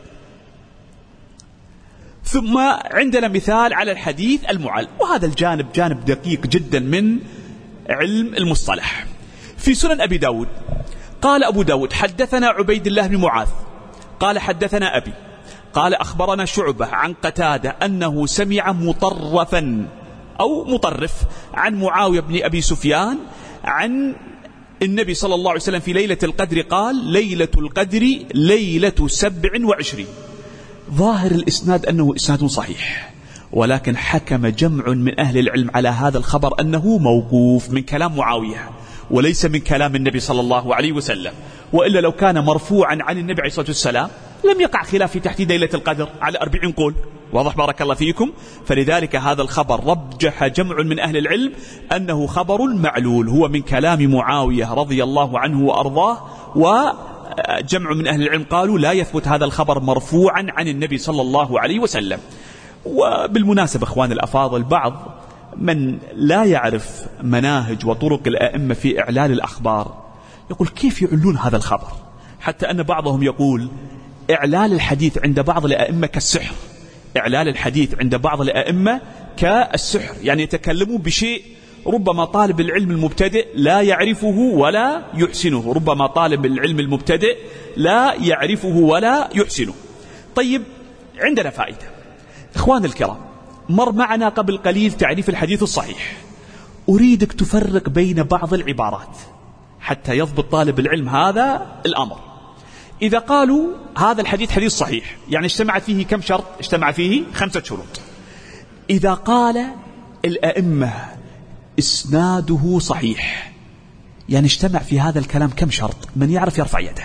S3: ثم عندنا مثال على الحديث المعل، وهذا الجانب جانب دقيق جدا من علم المصطلح. في سنن أبي داود قال أبو داود: حدثنا عبيد الله بن معاذ قال حدثنا أبي قال أخبرنا شعبة عن قتادة أنه سمع مطرفا أو مطرف عن معاوية بن أبي سفيان عن النبي صلى الله عليه وسلم في ليلة القدر قال: ليلة القدر ليلة 27. ظاهر الإسناد أنه إسناد صحيح، ولكن حكم جمع من أهل العلم على هذا الخبر أنه موقوف من كلام معاوية وليس من كلام النبي صلى الله عليه وسلم، وإلا لو كان مرفوعا عن النبي عليه الصلاة والسلام لم يقع خلاف في تحديد ليلة القدر على 40 قول. واضح بارك الله فيكم؟ فلذلك هذا الخبر رجح جمع من أهل العلم أنه خبر معلول، هو من كلام معاوية رضي الله عنه وأرضاه، وجمع من أهل العلم قالوا لا يثبت هذا الخبر مرفوعا عن النبي صلى الله عليه وسلم. وبالمناسبة إخوان الأفاضل، بعض من لا يعرف مناهج وطرق الأئمة في إعلال الأخبار يقول: كيف يعلون هذا الخبر؟ حتى أن بعضهم يقول: إعلال الحديث عند بعض الأئمة كالسحر. إعلال الحديث عند بعض الأئمة كالسحر، يعني يتكلمون بشيء ربما طالب العلم المبتدئ لا يعرفه ولا يحسنه، ربما طالب العلم المبتدئ لا يعرفه ولا يحسنه. طيب، عندنا فائدة إخوان الكرام، مر معنا قبل قليل تعريف الحديث الصحيح. أريدك تفرق بين بعض العبارات حتى يضبط طالب العلم هذا الأمر. إذا قالوا هذا الحديث حديث صحيح، يعني اجتمعت فيه كم شرط؟ اجتمع فيه 5 شروط. إذا قال الأئمة إسناده صحيح، يعني اجتمع في هذا الكلام كم شرط؟ من يعرف يرفع يده.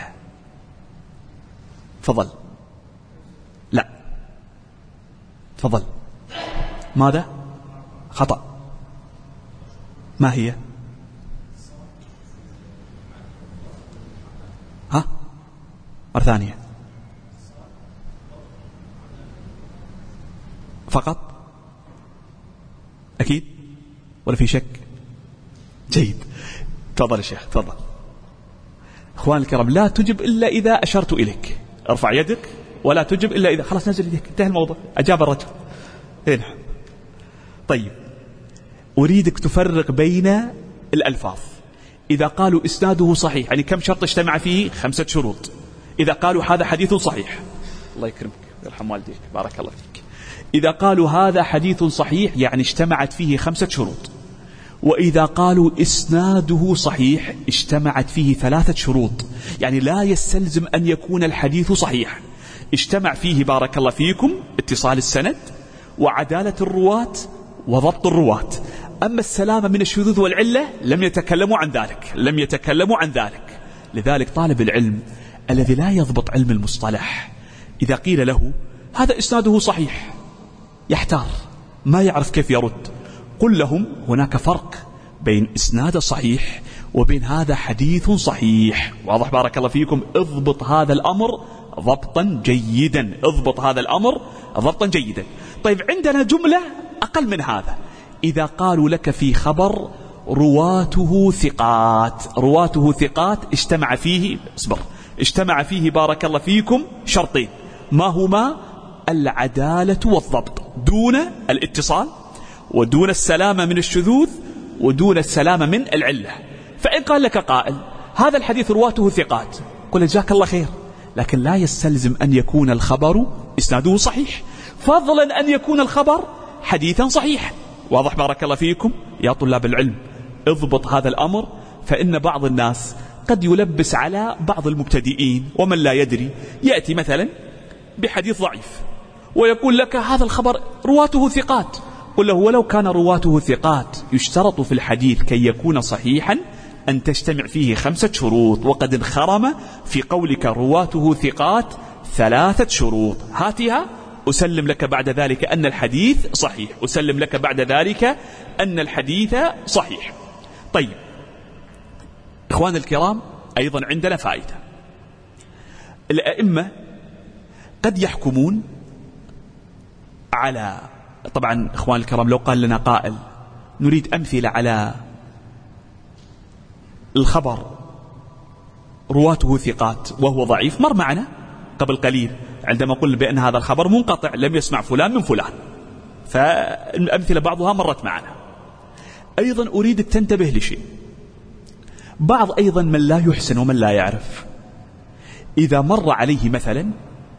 S3: تفضل. لا، تفضل. ماذا؟ خطأ. ما هي؟ ها؟ مرة ثانية. فقط؟ أكيد؟ ولا في شك؟ جيد. تفضل يا شيخ، تفضل. اخوان الكرام، لا تجب إلا إذا أشرت إليك. ارفع يدك ولا تجب إلا إذا خلاص نزل يدك، انتهى الموضوع، أجاب الرجل. هنا. طيب، أريدك تفرق بين الألفاظ. إذا قالوا إسناده صحيح، يعني كم شرط اجتمع فيه؟ 5 شروط. إذا قالوا هذا حديث صحيح، الله يكرمك ويرحم والديك، بارك الله فيك. إذا قالوا هذا حديث صحيح، يعني اجتمعت فيه 5 شروط. وإذا قالوا إسناده صحيح، اجتمعت فيه 3 شروط، يعني لا يستلزم أن يكون الحديث صحيح. اجتمع فيه بارك الله فيكم اتصال السند وعدالة الرواة وضبط الرواة. أما السلامة من الشذوذ والعلة لم يتكلموا عن ذلك، لم يتكلموا عن ذلك. لذلك طالب العلم الذي لا يضبط علم المصطلح إذا قيل له هذا إسناده صحيح يحتار، ما يعرف كيف يرد. قل لهم هناك فرق بين إسناد صحيح وبين هذا حديث صحيح. واضح بارك الله فيكم؟ اضبط هذا الأمر ضبطا جيدا، اضبط هذا الأمر ضبطا جيدا. طيب، عندنا جملة أقل من هذا. إذا قالوا لك في خبر رواته ثقات، رواته ثقات، اجتمع فيه، اصبر، اجتمع فيه بارك الله فيكم شرطين، ما هما؟ العدالة والضبط، دون الاتصال ودون السلامة من الشذوذ ودون السلامة من العلة. فإن قال لك قائل هذا الحديث رواته ثقات، قل جزاك الله خير، لكن لا يستلزم أن يكون الخبر إسناده صحيح، فضلا أن يكون الخبر حديثا صحيحا. واضح بارك الله فيكم يا طلاب العلم؟ اضبط هذا الأمر، فإن بعض الناس قد يلبس على بعض المبتدئين ومن لا يدري، يأتي مثلا بحديث ضعيف ويقول لك هذا الخبر رواته ثقات، قل له ولو كان رواته ثقات يشترط في الحديث كي يكون صحيحا أن تجتمع فيه 5 شروط، وقد انخرم في قولك رواته ثقات 3 شروط، هاتها أسلم لك بعد ذلك أن الحديث صحيح، أسلم لك بعد ذلك أن الحديث صحيح. طيب إخوان الكرام، أيضا عندنا فائدة. الأئمة قد يحكمون على، طبعا إخوان الكرام لو قال لنا قائل نريد أمثلة على الخبر رواته ثقات وهو ضعيف، مر معنا قبل قليل عندما قلنا بأن هذا الخبر منقطع لم يسمع فلان من فلان، فالأمثلة بعضها مرت معنا. أيضا أريد تنتبه لشيء، بعض أيضا من لا يحسن ومن لا يعرف، إذا مر عليه مثلا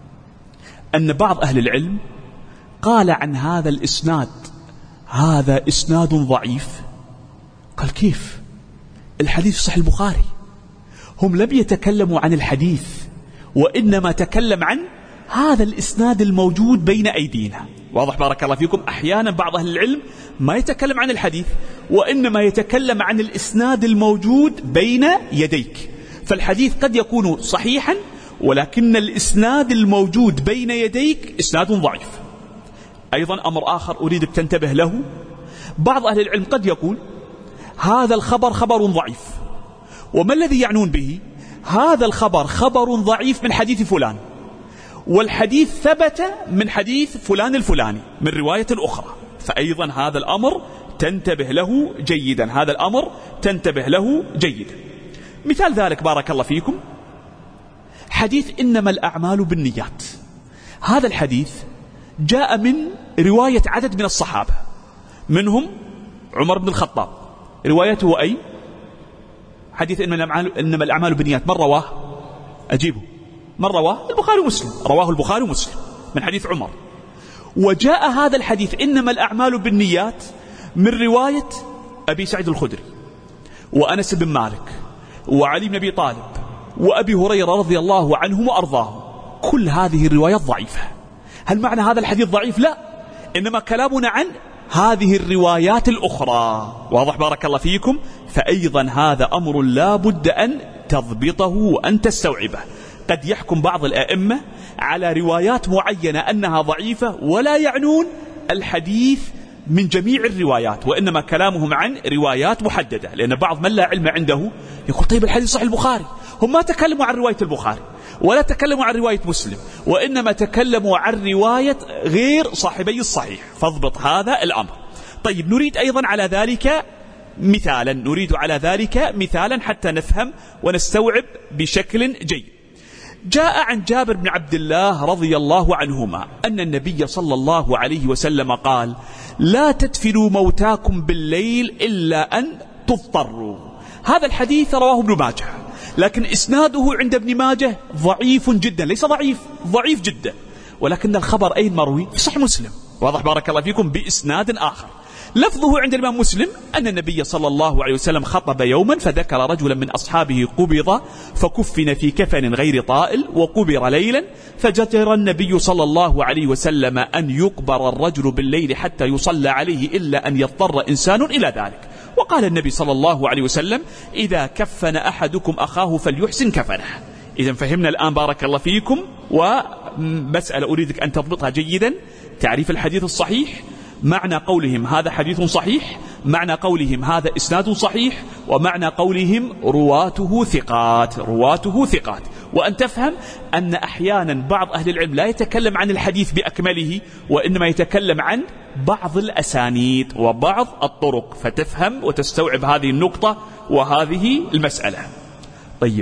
S3: أن بعض أهل العلم قال عن هذا الإسناد هذا إسناد ضعيف، قال كيف؟ الحديث صحيح البخاري. هم لم يتكلموا عن الحديث، وإنما تكلم عن هذا الإسناد الموجود بين أيدينا. واضح بارك الله فيكم؟ أحيانا بعض أهل العلم ما يتكلم عن الحديث، وإنما يتكلم عن الإسناد الموجود بين يديك، فالحديث قد يكون صحيحا ولكن الإسناد الموجود بين يديك إسناد ضعيف. أيضا أمر آخر أريدك تنتبه له، بعض أهل العلم قد يقول هذا الخبر خبر ضعيف، وما الذي يعنون به؟ هذا الخبر خبر ضعيف من حديث فلان، والحديث ثبت من حديث فلان الفلاني من رواية أخرى، فأيضا هذا الأمر تنتبه له جيدا، هذا الأمر تنتبه له جيدا. مثال ذلك بارك الله فيكم حديث إنما الأعمال بالنيات، هذا الحديث جاء من رواية عدد من الصحابة، منهم عمر بن الخطاب، روايته أي حديث إنما الأعمال بالنيات، من رواه؟ أجيبه، من رواه؟ البخاري ومسلم، رواه البخاري ومسلم من حديث عمر. وجاء هذا الحديث إنما الأعمال بالنيات من رواية أبي سعيد الخدري وأنس بن مالك وعلي بن أبي طالب وأبي هريرة رضي الله عنهم وأرضاهم، كل هذه الروايات ضعيفة. هل معنى هذا الحديث ضعيف؟ لا، إنما كلامنا عن هذه الروايات الأخرى. واضح بارك الله فيكم؟ فأيضا هذا أمر لا بد أن تضبطه وأن تستوعبه. قد يحكم بعض الأئمة على روايات معينة أنها ضعيفة ولا يعنون الحديث من جميع الروايات، وإنما كلامهم عن روايات محددة، لأن بعض من لا علم عنده يقول طيب الحديث صحيح البخاري، هم ما تكلموا عن رواية البخاري ولا تكلموا عن رواية مسلم، وإنما تكلموا عن رواية غير صاحبي الصحيح، فاضبط هذا الأمر. طيب نريد أيضا على ذلك مثالا حتى نفهم ونستوعب بشكل جيد. جاء عن جابر بن عبد الله رضي الله عنهما أن النبي صلى الله عليه وسلم قال لا تدفنوا موتاكم بالليل إلا أن تضطروا. هذا الحديث رواه ابن ماجه، لكن إسناده عند ابن ماجه ضعيف جدا، ليس ضعيف جدا، ولكن الخبر أين مروي؟ في صحيح مسلم. واضح بارك الله فيكم؟ بإسناد آخر. لفظه عند الإمام مسلم أن النبي صلى الله عليه وسلم خطب يوما فذكر رجلا من أصحابه قبض فكفن في كفن غير طائل وقبر ليلا، فجتر النبي صلى الله عليه وسلم أن يقبر الرجل بالليل حتى يصلى عليه إلا أن يضطر إنسان إلى ذلك. وقال النبي صلى الله عليه وسلم إذا كفن أحدكم أخاه فليحسن كفنه. إذا فهمنا الآن بارك الله فيكم، ومسألة أريدك أن تضبطها جيدا، تعريف الحديث الصحيح، معنى قولهم هذا حديث صحيح، معنى قولهم هذا إسناد صحيح، ومعنى قولهم رواته ثقات. وأن تفهم أن أحيانا بعض أهل العلم لا يتكلم عن الحديث بأكمله، وإنما يتكلم عن بعض الأسانيد وبعض الطرق، فتفهم وتستوعب هذه النقطة وهذه المسألة. طيب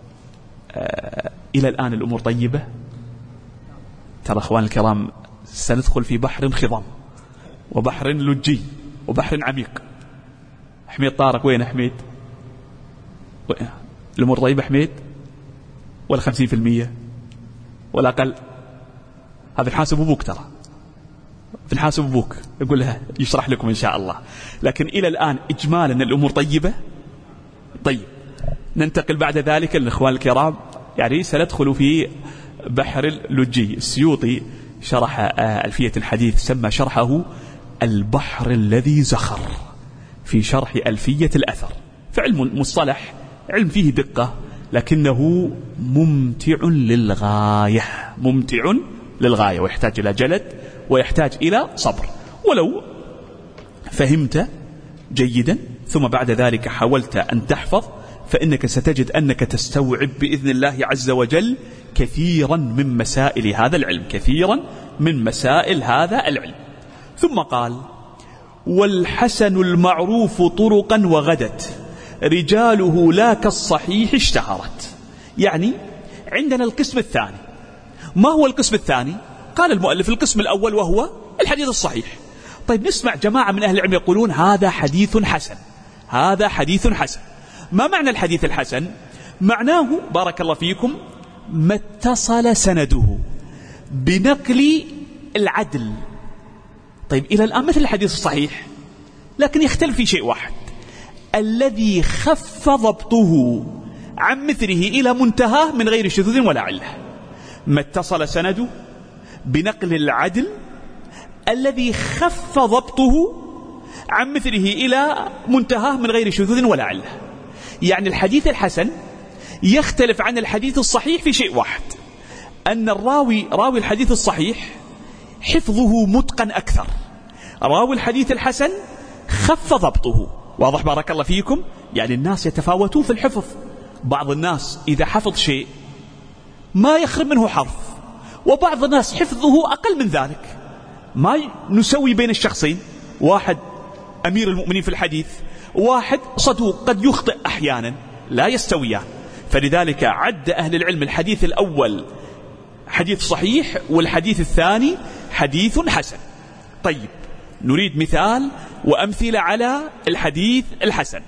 S3: إلى الآن الأمور طيبة؟ ترى أخوان الكرام سندخل في بحر خضم وبحر لجي وبحر عميق. حميد طارق وين حميد؟ الأمور طيبة حميد ولا 50% ولا أقل؟ هذا نحاسب أبوك، ترى بنحاسب أبوك يقول لها يشرح لكم إن شاء الله. لكن إلى الآن إجمالا أن الأمور طيبة. طيب ننتقل بعد ذلك للإخوان الكرام، يعني سندخل في بحر اللجي. السيوطي شرح ألفية الحديث، سمى شرحه البحر الذي زخر في شرح ألفية الأثر. فعلم المصطلح علم فيه دقة، لكنه ممتع للغاية، ممتع للغاية، ويحتاج إلى جلد ويحتاج إلى صبر. ولو فهمت جيدا ثم بعد ذلك حاولت أن تحفظ، فإنك ستجد أنك تستوعب بإذن الله عز وجل كثيرا من مسائل هذا العلم، كثيرا من مسائل هذا العلم. ثم قال: والحسن المعروف طرقا وغدت رجاله لا كالصحيح اشتهرت. يعني عندنا القسم الثاني. ما هو القسم الثاني؟ قال المؤلف القسم الأول وهو الحديث الصحيح. طيب نسمع جماعة من أهل العلم يقولون هذا حديث حسن، هذا حديث حسن. ما معنى الحديث الحسن؟ معناه بارك الله فيكم ما اتصل سنده بنقل العدل. طيب إلى الآن مثل الحديث الصحيح، لكن يختلف في شيء واحد: الذي خف ضبطه عن مثله إلى منتهى من غير شذوذ ولا علة. ما اتصل سنده بنقل العدل الذي خف ضبطه عن مثله إلى منتهى من غير شذوذ ولا علة. يعني الحديث الحسن يختلف عن الحديث الصحيح في شيء واحد: أن راوي الحديث الصحيح حفظه متقن أكثر، راوي الحديث الحسن خف ضبطه. واضح بارك الله فيكم؟ يعني الناس يتفاوتون في الحفظ. بعض الناس إذا حفظ شيء ما يخرج منه حرف، وبعض الناس حفظه أقل من ذلك. ما نسوي بين الشخصين، واحد أمير المؤمنين في الحديث، واحد صدوق قد يخطئ أحيانا، لا يستويان. فلذلك عد أهل العلم الحديث الأول حديث صحيح والحديث الثاني حديث حسن. طيب نريد مثال وأمثلة على الحديث الحسن.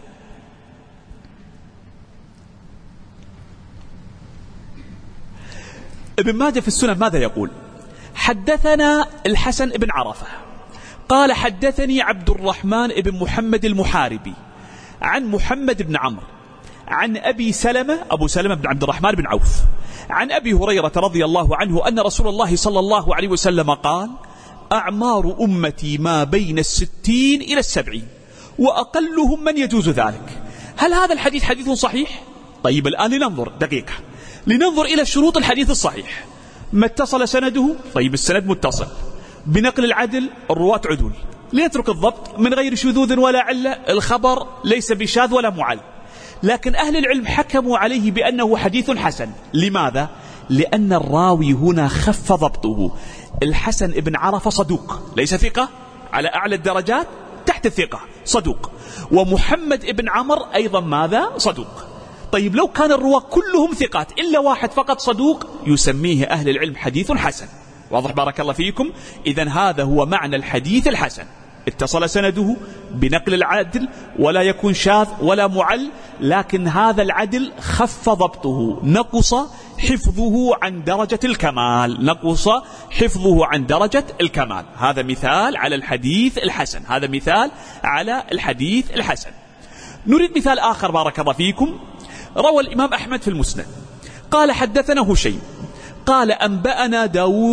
S3: ابن ماجه في السنن ماذا يقول؟ حدثنا الحسن بن عرفة قال: حدثني عبد الرحمن بن محمد المحاربي عن محمد بن عمرو عن أبي سلمة بن عبد الرحمن بن عوف عن أبي هريرة رضي الله عنه أن رسول الله صلى الله عليه وسلم قال: أعمار أمتي ما بين 60 إلى 70 وأقلهم من يجوز ذلك. هل هذا الحديث حديث صحيح؟ طيب الآن لننظر دقيقة، لننظر إلى شروط الحديث الصحيح. ما اتصل سنده؟ طيب السند متصل بنقل العدل، الرواة عدول، ليترك الضبط من غير شذوذ ولا علة، الخبر ليس بشاذ ولا معل. لكن أهل العلم حكموا عليه بأنه حديث حسن. لماذا؟ لأن الراوي هنا خف ضبطه. الحسن ابن عرفة صدوق، ليس ثقة، على أعلى الدرجات تحت الثقة، صدوق. ومحمد ابن عمرو أيضا ماذا؟ صدوق. طيب لو كان الرواة كلهم ثقات إلا واحد فقط صدوق، يسميه أهل العلم حديث حسن. واضح بارك الله فيكم؟ إذن هذا هو معنى الحديث الحسن: اتصل سنده بنقل العدل، ولا يكون شاذ ولا معل، لكن هذا العدل خف ضبطه، نقص حفظه عن درجة الكمال، نقص حفظه عن درجة الكمال. هذا مثال على الحديث الحسن، هذا مثال على الحديث الحسن. نريد مثال آخر بارك الله فيكم. روى الإمام أحمد في المسند قال: حدثنا هشيم قال: أنبأنا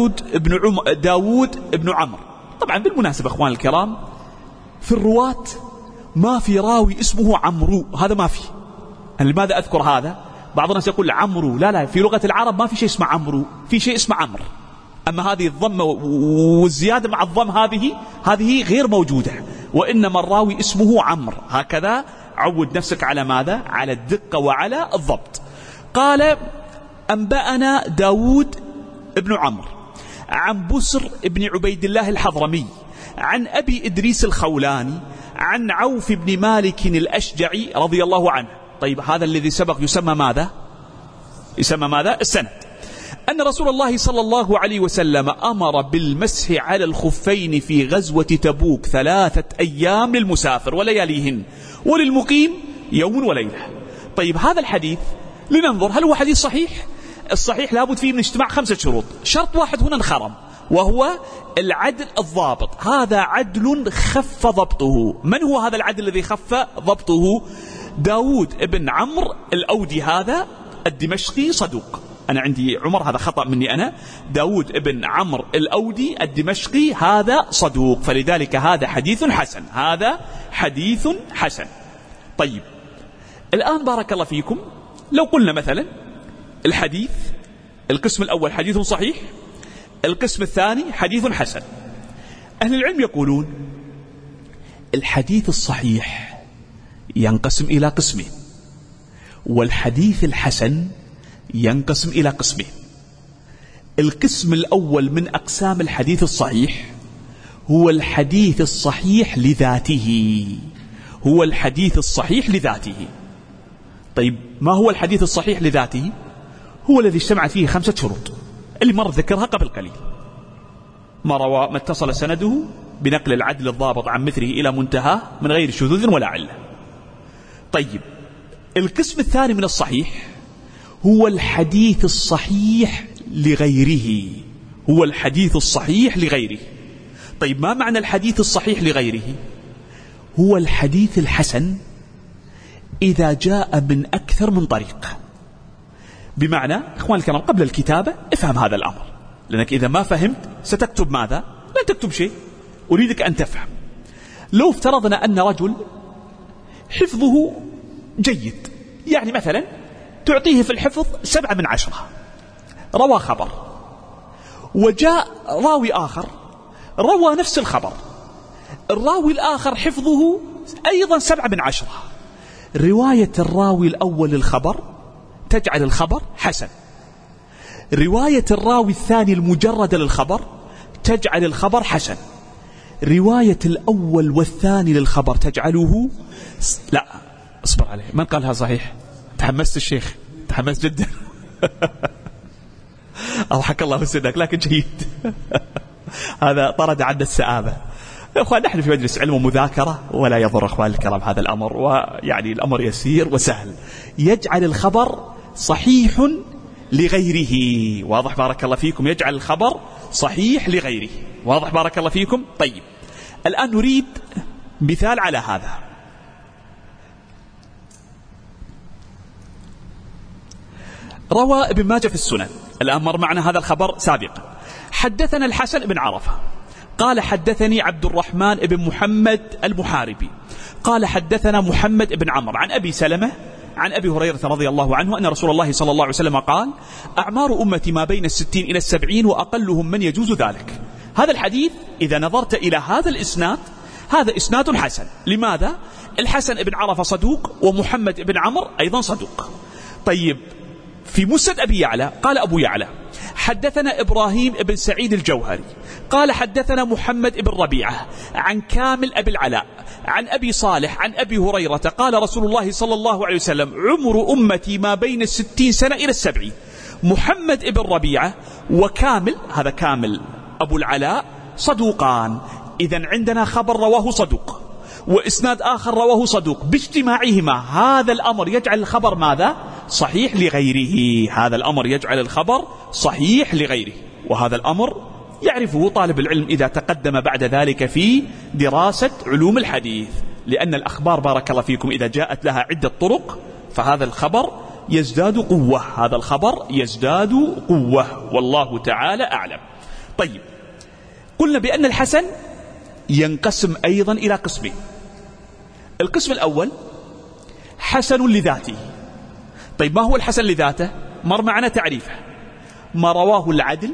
S3: داود بن عمرو. طبعا بالمناسبة أخوان الكرام، في الرواة ما في راوي اسمه عمرو، هذا ما في. لماذا أذكر هذا؟ بعض الناس يقول عمرو، لا، في لغة العرب ما في شيء اسمه عمرو، في شيء اسمه عمرو. أما هذه الضمة والزيادة مع الضم هذه غير موجودة، وإنما الراوي اسمه عمرو. هكذا عود نفسك على ماذا؟ على الدقة وعلى الضبط. قال: أنبأنا داود بن عمرو عن بسر بن عبيد الله الحضرمي عن أبي إدريس الخولاني عن عوف بن مالك الأشجعي رضي الله عنه. طيب هذا الذي سبق يسمى ماذا؟ يسمى ماذا؟ السند. أن رسول الله صلى الله عليه وسلم أمر بالمسح على الخفين في غزوة تبوك 3 أيام للمسافر ولياليهن، وللمقيم يوم وليلة.
S2: طيب هذا الحديث لننظر هل هو حديث صحيح؟ الصحيح لابد فيه من اجتماع 5 شروط. شرط واحد هنا انخرم، وهو العدل الضابط. هذا عدل خف ضبطه. من هو هذا العدل الذي خف ضبطه؟ داود ابن عمرو الأودي، هذا الدمشقي صدوق. أنا عندي عمر، هذا خطأ مني أنا. داود ابن عمرو الأودي الدمشقي هذا صدوق، فلذلك هذا حديث حسن. هذا حديث حسن. طيب الآن بارك الله فيكم، لو قلنا مثلا الحديث القسم الأول حديث صحيح، القسم الثاني حديث حسن. أهل العلم يقولون الحديث الصحيح ينقسم إلى قسمين، والحديث الحسن ينقسم إلى قسمين. القسم الأول من أقسام الحديث الصحيح هو الحديث الصحيح لذاته. هو الحديث الصحيح لذاته. طيب ما هو الحديث الصحيح لذاته؟ هو الذي اجتمع فيه 5 شروط اللي مر ذكرها قبل قليل. ما روى ما اتصل سنده بنقل العدل الضابط عن مثله إلى منتهى من غير شذوذ ولا علة. طيب القسم الثاني من الصحيح هو الحديث الصحيح لغيره. هو الحديث الصحيح لغيره. طيب ما معنى الحديث الصحيح لغيره؟ هو الحديث الحسن إذا جاء من أكثر من طريق. بمعنى إخوان الكرام، قبل الكتابة افهم هذا الأمر، لأنك إذا ما فهمت ستكتب ماذا؟ لا تكتب شيء. أريدك أن تفهم. لو افترضنا أن رجل حفظه جيد، يعني مثلا تعطيه في الحفظ 7 من 10، روى خبر، وجاء راوي آخر روى نفس الخبر، الراوي الآخر حفظه أيضا 7 من 10. رواية الراوي الأول الخبر تجعل الخبر حسن، رواية الراوي الثاني المجرد للخبر تجعل الخبر حسن، رواية الأول والثاني للخبر تجعله لا اصبر عليه. من قالها صحيح؟ تحمست الشيخ، تحمست جدا. أضحك الله سنك، لكن جيد. هذا طرد عنا السآبة. أخوان نحن في مجلس علم ومذاكرة، ولا يضر أخوان الكرام هذا الأمر، ويعني الأمر يسير وسهل. يجعل الخبر صحيح لغيره. واضح بارك الله فيكم؟ يجعل الخبر صحيح لغيره. واضح بارك الله فيكم؟ طيب الآن نريد مثال على هذا. روى ابن ماجه في السنن، الآن مر معنا هذا الخبر سابقا. حدثنا الحسن بن عرفة قال حدثني عبد الرحمن بن محمد المحاربي قال حدثنا محمد بن عمرو عن أبي سلمة عن أبي هريرة رضي الله عنه أن رسول الله صلى الله عليه وسلم قال: أعمار أمتي ما بين 60 إلى 70 وأقلهم من يجوز ذلك. هذا الحديث إذا نظرت إلى هذا الإسناد، هذا إسناد حسن. لماذا؟ الحسن بن عرفة صدوق، ومحمد بن عمرو أيضا صدوق. طيب في مسند أبي يعلى قال أبو يعلى حدثنا إبراهيم بن سعيد الجوهري قال حدثنا محمد بن ربيعة عن كامل أبي العلاء عن أبي صالح عن أبي هريرة قال رسول الله صلى الله عليه وسلم: عمر أمتي ما بين 60 سنة إلى 70. محمد بن ربيعة وكامل، هذا كامل أبو العلاء، صدوقان. إذن عندنا خبر رواه صدوق وإسناد آخر رواه صدوق، باجتماعهما هذا الأمر يجعل الخبر ماذا؟ صحيح لغيره. هذا الأمر يجعل الخبر صحيح لغيره، وهذا الأمر يعرفه طالب العلم إذا تقدم بعد ذلك في دراسة علوم الحديث، لأن الأخبار بارك الله فيكم إذا جاءت لها عدة طرق فهذا الخبر يزداد قوة، هذا الخبر يزداد قوة، والله تعالى أعلم. طيب قلنا بأن الحسن ينقسم أيضا إلى قسمين. القسم الأول حسن لذاته. طيب ما هو الحسن لذاته؟ مر معنا تعريفه: ما رواه العدل،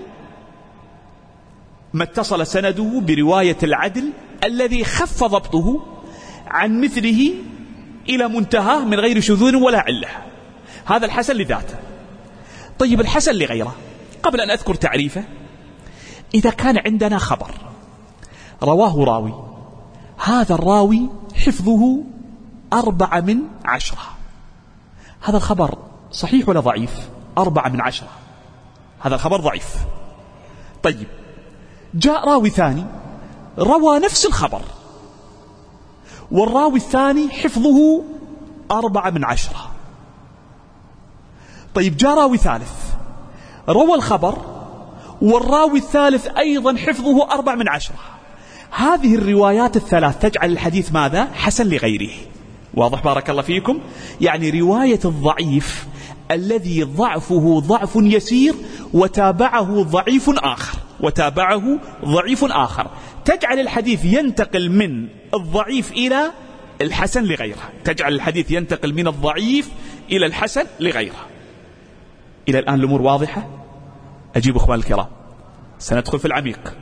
S2: ما اتصل سنده برواية العدل الذي خف ضبطه عن مثله إلى منتهى من غير شذوذ ولا علة، هذا الحسن لذاته. طيب الحسن لغيره، قبل أن أذكر تعريفه، إذا كان عندنا خبر رواه راوي، هذا الراوي حفظه 4 من 10، هذا الخبر صحيح ولا ضعيف؟ 4 من 10، هذا الخبر ضعيف. طيب جاء راوي ثاني روى نفس الخبر، والراوي الثاني حفظه 4 من 10،
S3: طيب جاء راوي ثالث روى الخبر والراوي الثالث أيضا حفظه 4 من 10. هذه الروايات الثلاث تجعل الحديث ماذا؟ حسن لغيره. واضح بارك الله فيكم؟ يعني رواية الضعيف الذي ضعفه ضعف يسير وتابعه ضعيف آخر تجعل الحديث ينتقل من الضعيف إلى الحسن لغيره، تجعل الحديث ينتقل من الضعيف إلى الحسن لغيره. إلى الآن الأمور واضحة؟ أجيب أخوان الكرام، سندخل في العميق،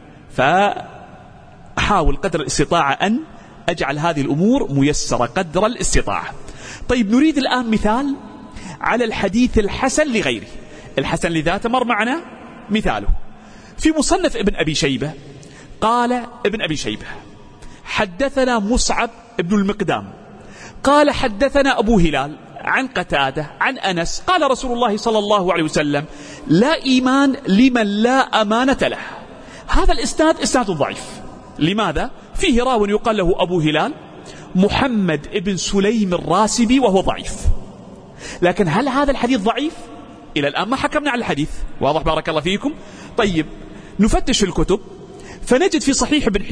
S3: فأحاول قدر الاستطاعة أن أجعل هذه الأمور ميسرة قدر الاستطاعة. طيب نريد الآن مثال على الحديث الحسن لغيره. الحسن لذاته مر معنا مثاله في مصنف ابن أبي شيبة. قال ابن أبي شيبة حدثنا مصعب ابن المقدام قال حدثنا أبو هلال عن قتادة عن أنس قال رسول الله صلى الله عليه وسلم لا إيمان لمن لا أمانة له. هذا الإسناد إسناد ضعيف. لماذا؟ فيه راو يقال له أبو هلال محمد ابن سليم الراسبي وهو ضعيف. لكن هل هذا الحديث ضعيف؟ إلى الآن ما حكمنا على الحديث. واضح بارك الله فيكم؟ طيب نفتش في الكتب فنجد في صحيح ابن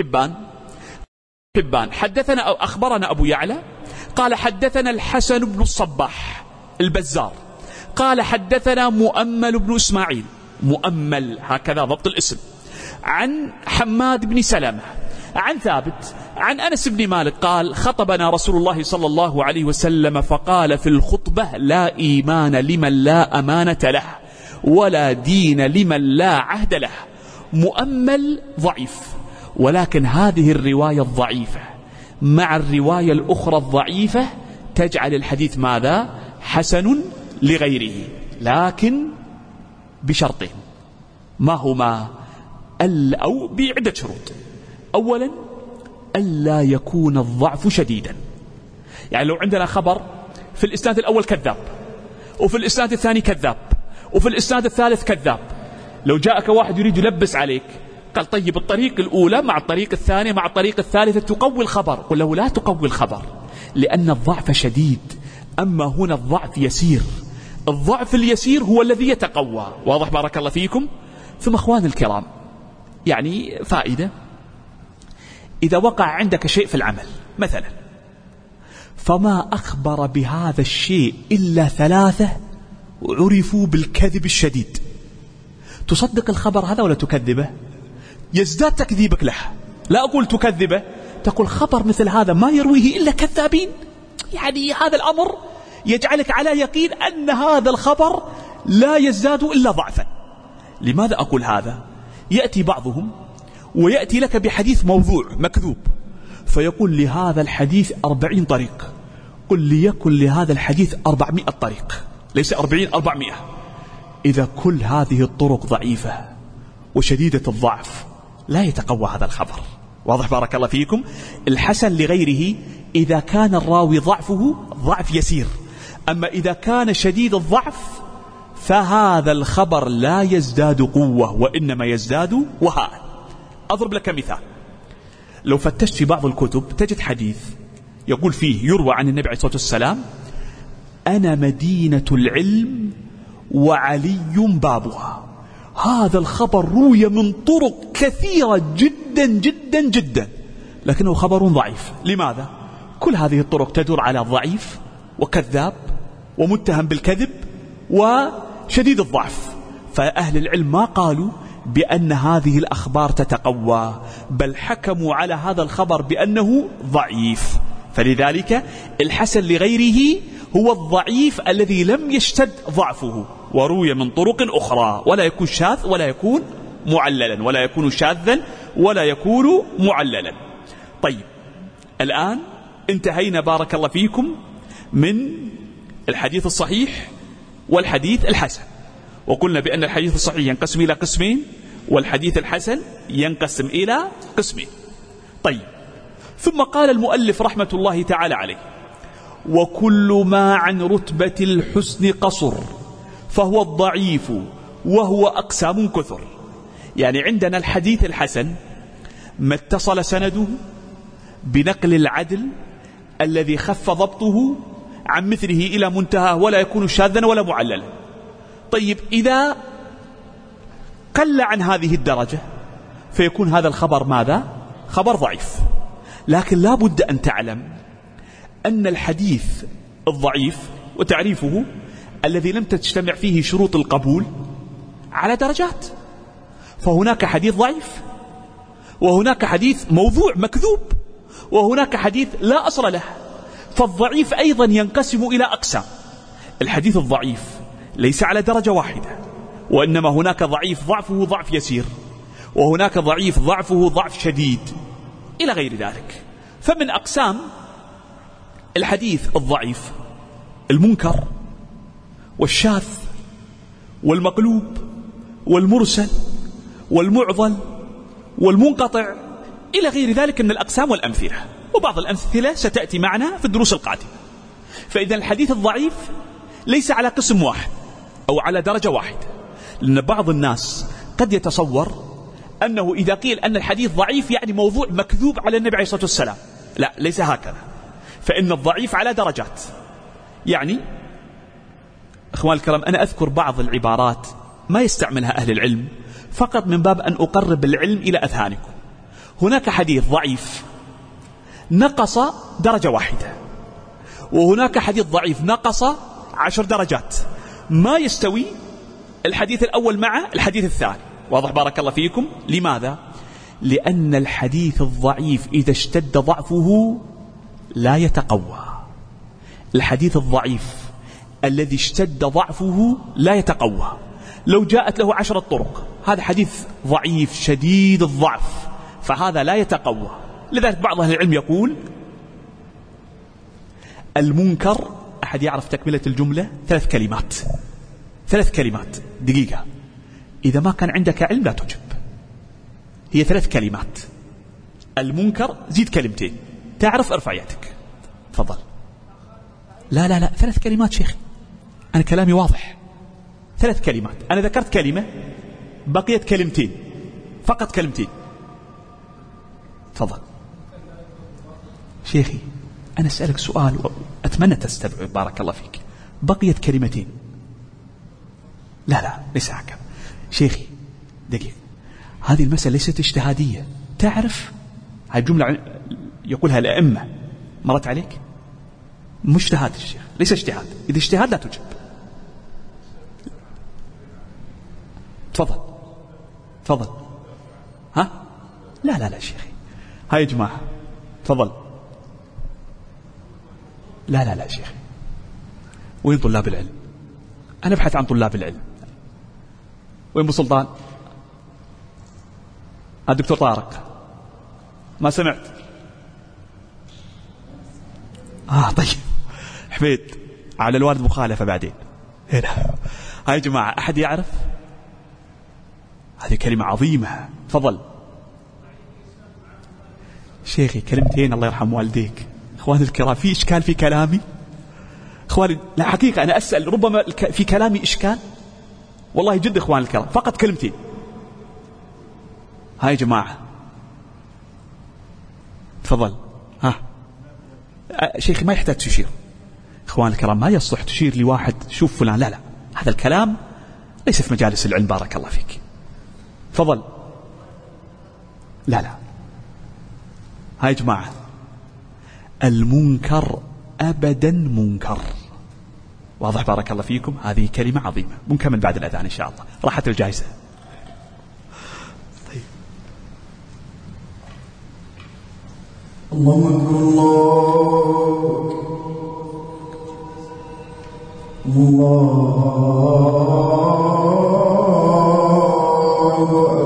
S3: حبان حدثنا أو أخبرنا أبو يعلى قال حدثنا الحسن بن الصباح البزار قال حدثنا مؤمل بن إسماعيل، مؤمل هكذا ضبط الاسم، عن حماد بن سلمة عن ثابت عن أنس بن مالك قال خطبنا رسول الله صلى الله عليه وسلم فقال في الخطبة لا إيمان لمن لا أمانة له ولا دين لمن لا عهد له. مؤمل ضعيف، ولكن هذه الرواية الضعيفة مع الرواية الأخرى الضعيفة تجعل الحديث ماذا؟ حسن لغيره، لكن بشرطين. ما هما؟ أو بعدة شروط. أولا ألا يكون الضعف شديدا. يعني لو عندنا خبر في الإسناد الأول كذاب وفي الإسناد الثاني كذاب وفي الإسناد الثالث كذاب، لو جاءك واحد يريد يلبس عليك قال طيب الطريق الأولى مع الطريق الثانية مع الطريق الثالثة تقوي الخبر، قل له لا تقوي الخبر لأن الضعف شديد، أما هنا الضعف يسير. الضعف اليسير هو الذي يتقوى. واضح بارك الله فيكم؟ ثم أخوان الكرام يعني فائدة، إذا وقع عندك شيء في العمل مثلا فما أخبر بهذا الشيء إلا 3 عرفوا بالكذب الشديد، تصدق الخبر هذا ولا تكذبه؟ يزداد تكذيبك له. لا أقول تكذبه، تقول خبر مثل هذا ما يرويه إلا كذابين. يعني هذا الأمر يجعلك على يقين أن هذا الخبر لا يزداد إلا ضعفا. لماذا أقول هذا؟ يأتي بعضهم ويأتي لك بحديث موضوع مكذوب فيقول لهذا الحديث 40 طريق، قل ليكن لهذا الحديث 400 طريق، ليس 40 400. إذا كل هذه الطرق ضعيفة وشديدة الضعف لا يتقوى هذا الخبر. واضح بارك الله فيكم؟ الحسن لغيره إذا كان الراوي ضعفه ضعف يسير، أما إذا كان شديد الضعف فهذا الخبر لا يزداد قوة وإنما يزداد وهاء. أضرب لك مثال، لو فتشت في بعض الكتب تجد حديث يقول فيه يروى عن النبي عليه الصلاة والسلام أنا مدينة العلم وعلي بابها. هذا الخبر روي من طرق كثيرة جدا جدا جدا لكنه خبر ضعيف. لماذا؟ كل هذه الطرق تدور على ضعيف وكذاب ومتهم بالكذب وشديد الضعف، فأهل العلم ما قالوا بأن هذه الأخبار تتقوى، بل حكموا على هذا الخبر بأنه ضعيف. فلذلك الحسن لغيره هو الضعيف الذي لم يشتد ضعفه وروي من طرق أخرى، ولا يكون شاذ ولا يكون معللا، ولا يكون شاذا ولا يكون معللا. طيب الآن انتهينا بارك الله فيكم من الحديث الصحيح والحديث الحسن، وقلنا بأن الحديث الصحيح ينقسم إلى قسمين والحديث الحسن ينقسم إلى قسمين. طيب ثم قال المؤلف رحمة الله تعالى عليه وكل ما عن رتبة الحسن قصر فهو الضعيف وهو أقسام كثر. يعني عندنا الحديث الحسن ما اتصل سنده بنقل العدل الذي خف ضبطه عن مثله إلى منتهى ولا يكون شاذا ولا معللا. طيب إذا قل عن هذه الدرجة فيكون هذا الخبر ماذا؟ خبر ضعيف. لكن لا بد أن تعلم أن الحديث الضعيف وتعريفه الذي لم تجتمع فيه شروط القبول على درجات. فهناك حديث ضعيف، وهناك حديث موضوع مكذوب، وهناك حديث لا أصل له. فالضعيف أيضا ينقسم إلى أقسام. الحديث الضعيف ليس على درجة واحدة، وإنما هناك ضعيف ضعفه ضعف يسير، وهناك ضعيف ضعفه ضعف شديد، إلى غير ذلك. فمن أقسام الحديث الضعيف المنكر والشاذ والمقلوب والمرسل والمعضل والمنقطع إلى غير ذلك من الأقسام والأمثلة، وبعض الأمثلة ستأتي معنا في الدروس القادمة. فإذا الحديث الضعيف ليس على قسم واحد أو على درجة واحدة، لأن بعض الناس قد يتصور أنه إذا قيل أن الحديث ضعيف يعني موضوع مكذوب على النبي عليه الصلاة والسلام. لا، ليس هكذا. فإن الضعيف على درجات. يعني أخوان الكرام، أنا أذكر بعض العبارات ما يستعملها أهل العلم فقط من باب أن أقرب العلم إلى أذهانكم. هناك حديث ضعيف نقص درجة واحدة، وهناك حديث ضعيف نقص 10 درجات. ما يستوي الحديث الأول مع الحديث الثاني. واضح بارك الله فيكم؟ لماذا؟ لأن الحديث الضعيف إذا اشتد ضعفه لا يتقوى. الحديث الضعيف الذي اشتد ضعفه لا يتقوى. لو جاءت له 10 طرق، هذا حديث ضعيف شديد الضعف، فهذا لا يتقوى. لذلك بعض أهل العلم يقول المنكر، أحد يعرف تكملة الجملة؟ 3 كلمات. 3 كلمات. دقيقة، إذا ما كان عندك علم لا تجب. هي 3 كلمات. المنكر زيد كلمتين. تعرف ارفع يدك. تفضل. لا لا لا، 3 كلمات شيخي، أنا كلامي واضح. 3 كلمات. أنا ذكرت كلمة، بقيت كلمتين، فقط كلمتين. تفضل شيخي، أنا أسألك سؤال وأتمنى تستوعب بارك الله فيك. بقيت كلمتين. لا لا، ليس هكذا شيخي. دقيقة، هذه المسألة ليست اجتهادية. تعرف هذه الجملة يقولها الأئمة، مرت عليك؟ مش اجتهاد الشيخ، ليس اجتهاد. إذا اجتهاد لا تجب. تفضل تفضل. ها؟ لا لا لا شيخي، هاي يا جماعة تفضل. لا لا لا شيخي، وين طلاب العلم؟ أنا أبحث عن طلاب العلم. وين أبو سلطان؟ الدكتور طارق ما سمعت؟ طيب حميد، على الوالد مخالفة بعدين. هنا هاي يا جماعة، أحد يعرف؟ هذه كلمة عظيمة. تفضل شيخي. كلمتين الله يرحم والديك. اخواني الكرام، في اشكال في كلامي؟ اخواني لا، حقيقة انا اسأل، ربما في كلامي اشكال، والله جد اخواني الكرام، فقط كلمتين. هاي يا جماعة تفضل. شيخي ما يحتاج تشير. اخواني الكرام، ما يصلح تشير لواحد شوف فلان، لا لا، هذا الكلام ليس في مجالس العلم بارك الله فيك. تفضل. لا لا. هاي يا جماعة، المنكر أبدا منكر. واضح بارك الله فيكم؟ هذه كلمة عظيمة. بنكمل بعد الأذان إن شاء الله. راحت الجائزة. طيب.
S4: الله أكبر الله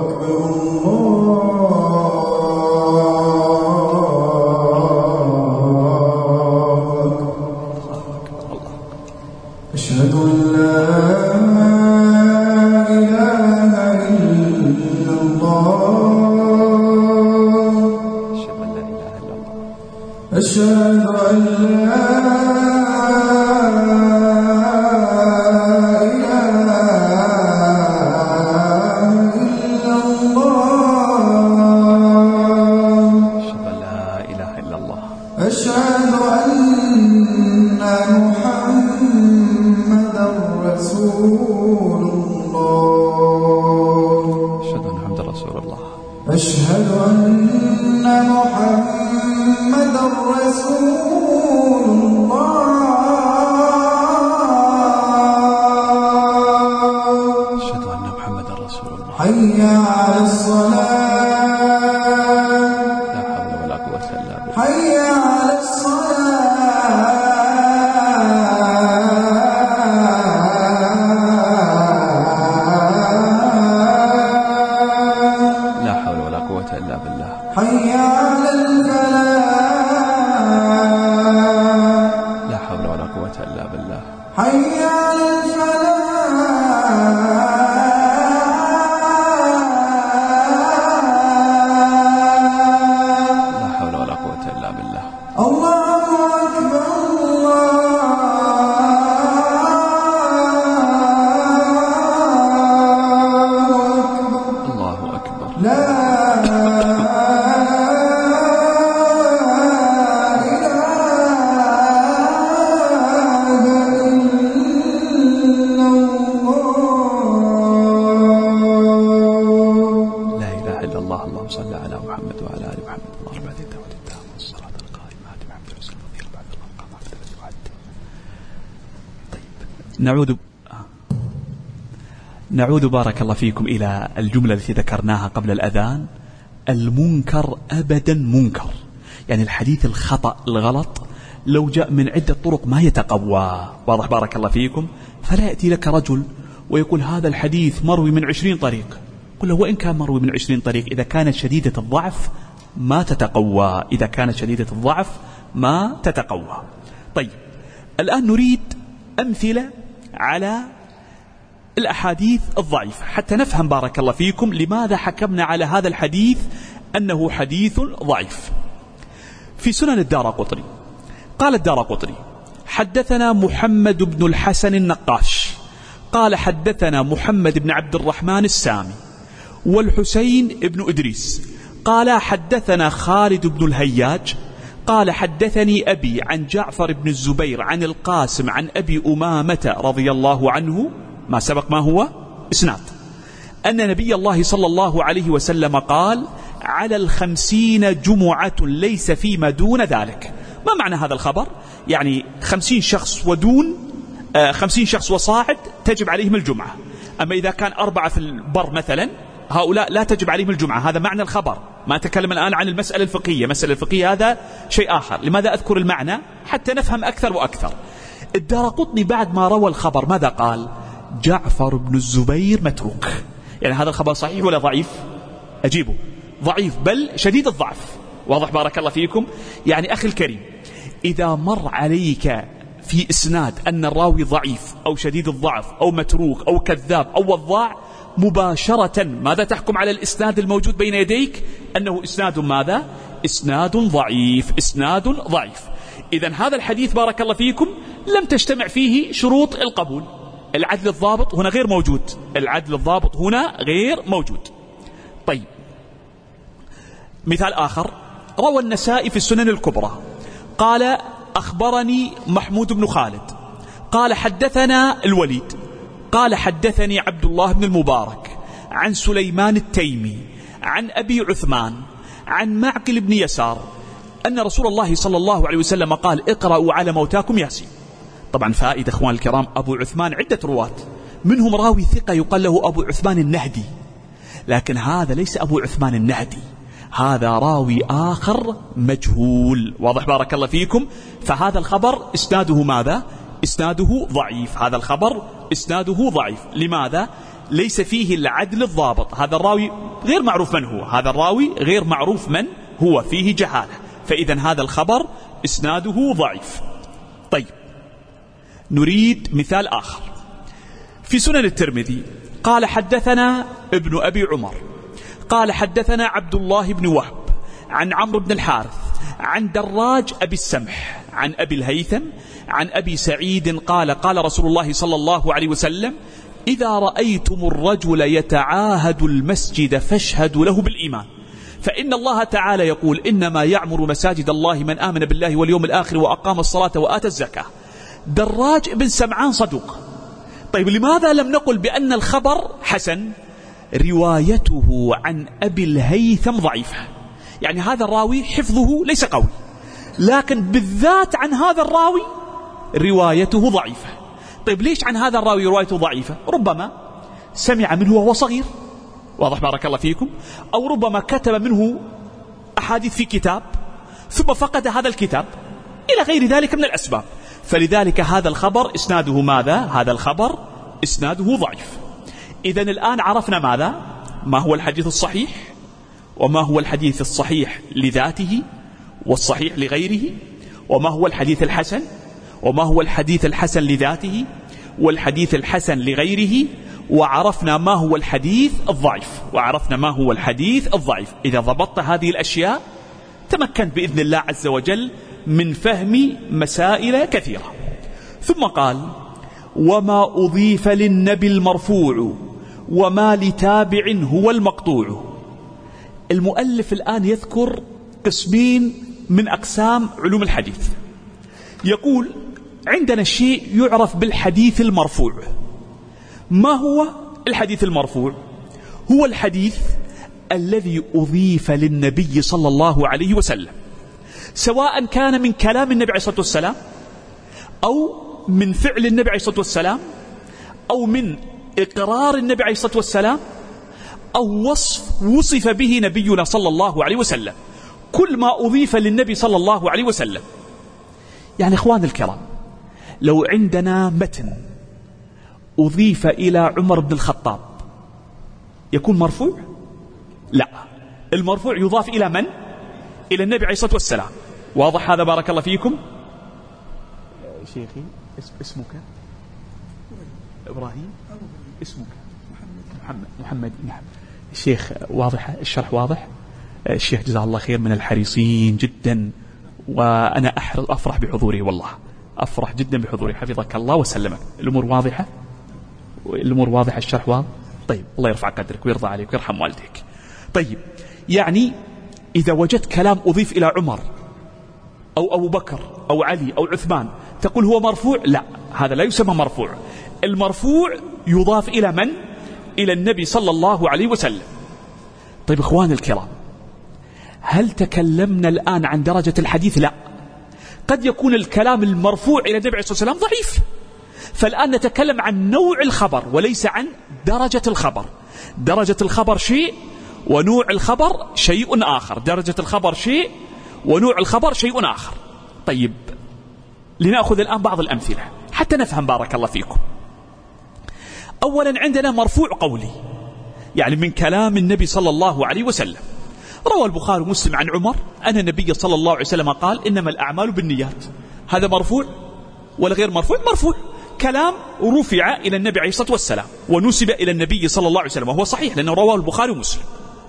S4: أشهد أن لا إله إلا الله أشهد أن لا إله
S3: أشهد أن محمد رسول الله.
S4: أشهد أن محمد رسول الله.
S3: أشهد أن محمد رسول الله.
S4: حي على الصلاة.
S3: لا حول ولا قوة إلا بالله.
S4: حي على الصلاة.
S3: لا حول ولا قوة إلا بالله.
S4: حي على الفلاح.
S3: لا حول ولا قوة إلا بالله.
S4: حي على الفلاح.
S3: لا حول ولا قوة إلا بالله.
S4: الله أكبر.
S3: الله أكبر.
S4: لا
S3: اللهم صل على محمد وعلى آل محمد. اللهم اهدنا وهدنا والصراط القائمة بحمد رسول الله بعد المقام عبد الوعد. طيب نعود بارك الله فيكم إلى الجملة التي ذكرناها قبل الأذان. المنكر أبدا منكر، يعني الحديث الخطأ الغلط لو جاء من عدة طرق ما يتقوى. واضح بارك الله فيكم؟ فلا يأتي لك رجل ويقول هذا الحديث مروي من 20 طريق، قل له وإن كان مروي من 20 طريق إذا كانت شديدة الضعف ما تتقوى. إذا كانت شديدة الضعف ما تتقوى. طيب الآن نريد أمثلة على الأحاديث الضعيفة حتى نفهم بارك الله فيكم لماذا حكمنا على هذا الحديث أنه حديث ضعيف. في سنن الدارقطني قال الدارقطني حدثنا محمد بن الحسن النقاش قال حدثنا محمد بن عبد الرحمن السامي والحسين بن إدريس قال حدثنا خالد بن الهياج قال حدثني أبي عن جعفر بن الزبير عن القاسم عن أبي أمامة رضي الله عنه، ما سبق ما هو إسناد، أن نبي الله صلى الله عليه وسلم قال على 50 جمعة ليس فيما دون ذلك. ما معنى هذا الخبر؟ يعني 50 شخص ودون 50 شخص وصاعد تجب عليهم الجمعة، أما إذا كان 4 في البر مثلا هؤلاء لا تجب عليهم الجمعة. هذا معنى الخبر. ما أتكلم الآن عن المسألة الفقهية، مسألة الفقهية هذا شيء آخر. لماذا أذكر المعنى؟ حتى نفهم أكثر وأكثر. الدارقطني بعد ما روى الخبر ماذا قال؟ جعفر بن الزبير متروك. يعني هذا الخبر صحيح ولا ضعيف؟ أجيبه ضعيف بل شديد الضعف. واضح بارك الله فيكم؟ يعني أخي الكريم إذا مر عليك في إسناد أن الراوي ضعيف أو شديد الضعف أو متروك أو كذاب أو وضاع، مباشرة ماذا تحكم على الإسناد الموجود بين يديك؟ أنه إسناد ماذا؟ إسناد ضعيف. إسناد ضعيف. إذن هذا الحديث بارك الله فيكم لم تجتمع فيه شروط القبول. العدل الضابط هنا غير موجود. العدل الضابط هنا غير موجود. طيب مثال آخر روى النسائي في السنن الكبرى قال أخبرني محمود بن خالد قال حدثنا الوليد قال حدثني عبد الله بن المبارك عن سليمان التيمي عن أبي عثمان عن معقل بن يسار أن رسول الله صلى الله عليه وسلم قال اقرأوا على موتاكم ياسين. طبعا فائدة أخوان الكرام، أبو عثمان عدة رواة، منهم راوي ثقة يقال له أبو عثمان النهدي، لكن هذا ليس أبو عثمان النهدي، هذا راوي آخر مجهول. واضح بارك الله فيكم؟ فهذا الخبر إسناده ماذا؟ إسناده ضعيف. هذا الخبر إسناده ضعيف. لماذا؟ ليس فيه العدل الضابط. هذا الراوي غير معروف من هو، هذا الراوي غير معروف من هو، فيه جهالة. فإذا هذا الخبر إسناده ضعيف. طيب نريد مثال آخر في سنن الترمذي قال حدثنا ابن أبي عمر قال حدثنا عبد الله بن وهب عن عمرو بن الحارث عن دراج أبي السمح عن أبي الهيثم عن أبي سعيد قال قال رسول الله صلى الله عليه وسلم إذا رأيتم الرجل يتعاهد المسجد فاشهدوا له بالإيمان، فإن الله تعالى يقول إنما يعمر مساجد الله من آمن بالله واليوم الآخر وأقام الصلاة وآتى الزكاة. دراج بن سمعان صدوق. طيب لماذا لم نقل بأن الخبر حسن؟ روايته عن أبي الهيثم ضعيفة، يعني هذا الراوي حفظه ليس قوي، لكن بالذات عن هذا الراوي روايته ضعيفة. طيب ليش عن هذا الراوي روايته ضعيفة؟ ربما سمع منه وهو صغير، واضح بارك الله فيكم، أو ربما كتب منه أحاديث في كتاب ثم فقد هذا الكتاب، إلى غير ذلك من الأسباب. فلذلك هذا الخبر إسناده ماذا؟ هذا الخبر إسناده ضعيف. إذن الآن عرفنا ماذا؟ ما هو الحديث الصحيح، وما هو الحديث الصحيح لذاته والصحيح لغيره، وما هو الحديث الحسن، وما هو الحديث الحسن لذاته والحديث الحسن لغيره، وعرفنا ما هو الحديث الضعيف، وعرفنا ما هو الحديث الضعيف. إذا ضبطت هذه الأشياء تمكنت بإذن الله عز وجل من فهم مسائل كثيرة. ثم قال: وما أضيف للنبي المرفوع وما لتابع هو المقطوع. المؤلف الآن يذكر قسمين من أقسام علوم الحديث. يقول: عندنا شيء يعرف بالحديث المرفوع. ما هو الحديث المرفوع؟ هو الحديث الذي أضيف للنبي صلى الله عليه وسلم، سواء كان من كلام النبي عليه الصلاة والسلام، أو من فعل النبي عليه الصلاة والسلام، أو من إقرار النبي عليه الصلاة والسلام، أو وصف به نبينا صلى الله عليه وسلم. كل ما أضيف للنبي صلى الله عليه وسلم. يعني إخوان الكرام، لو عندنا متن أضيف إلى عمر بن الخطاب يكون مرفوع؟ لا، المرفوع يضاف إلى من؟ إلى النبي عليه الصلاة والسلام. واضح هذا بارك الله فيكم؟ شيخي اسمك إبراهيم، اسمك محمد. الشيخ واضح الشرح؟ واضح الشيخ جزاه الله خير، من الحريصين جدا، وأنا أفرح بحضوره، والله أفرح جدا بحضوره، حفظك الله وسلمك. الأمور واضحة؟ الأمور واضحة، الشرح واضح؟ طيب، الله يرفع قدرك ويرضى عليك ويرحم والديك. طيب، يعني إذا وجدت كلام أضيف إلى عمر أو أبو بكر أو علي أو عثمان تقول هو مرفوع؟ لا، هذا لا يسمى مرفوع. المرفوع يضاف إلى من؟ إلى النبي صلى الله عليه وسلم. طيب إخوان الكرام، هل تكلمنا الآن عن درجة الحديث؟ لا، قد يكون الكلام المرفوع إلى النبي عليه الصلاة والسلام ضعيف، فالآن نتكلم عن نوع الخبر وليس عن درجة الخبر. درجة الخبر شيء ونوع الخبر شيء آخر، درجة الخبر شيء ونوع الخبر شيء آخر. طيب، لنأخذ الآن بعض الأمثلة حتى نفهم بارك الله فيكم. أولا عندنا مرفوع قولي، يعني من كلام النبي صلى الله عليه وسلم. روى البخاري ومسلم عن عمر أن النبي صلى الله عليه وسلم قال: إنما الأعمال بالنيات. هذا مرفوع ولا غير مرفوع؟ مرفوع، كلام رفع إلى النبي عليه الصلاة والسلام ونسب إلى النبي صلى الله عليه وسلم، وهو صحيح لأنه رواه البخاري ومسلم.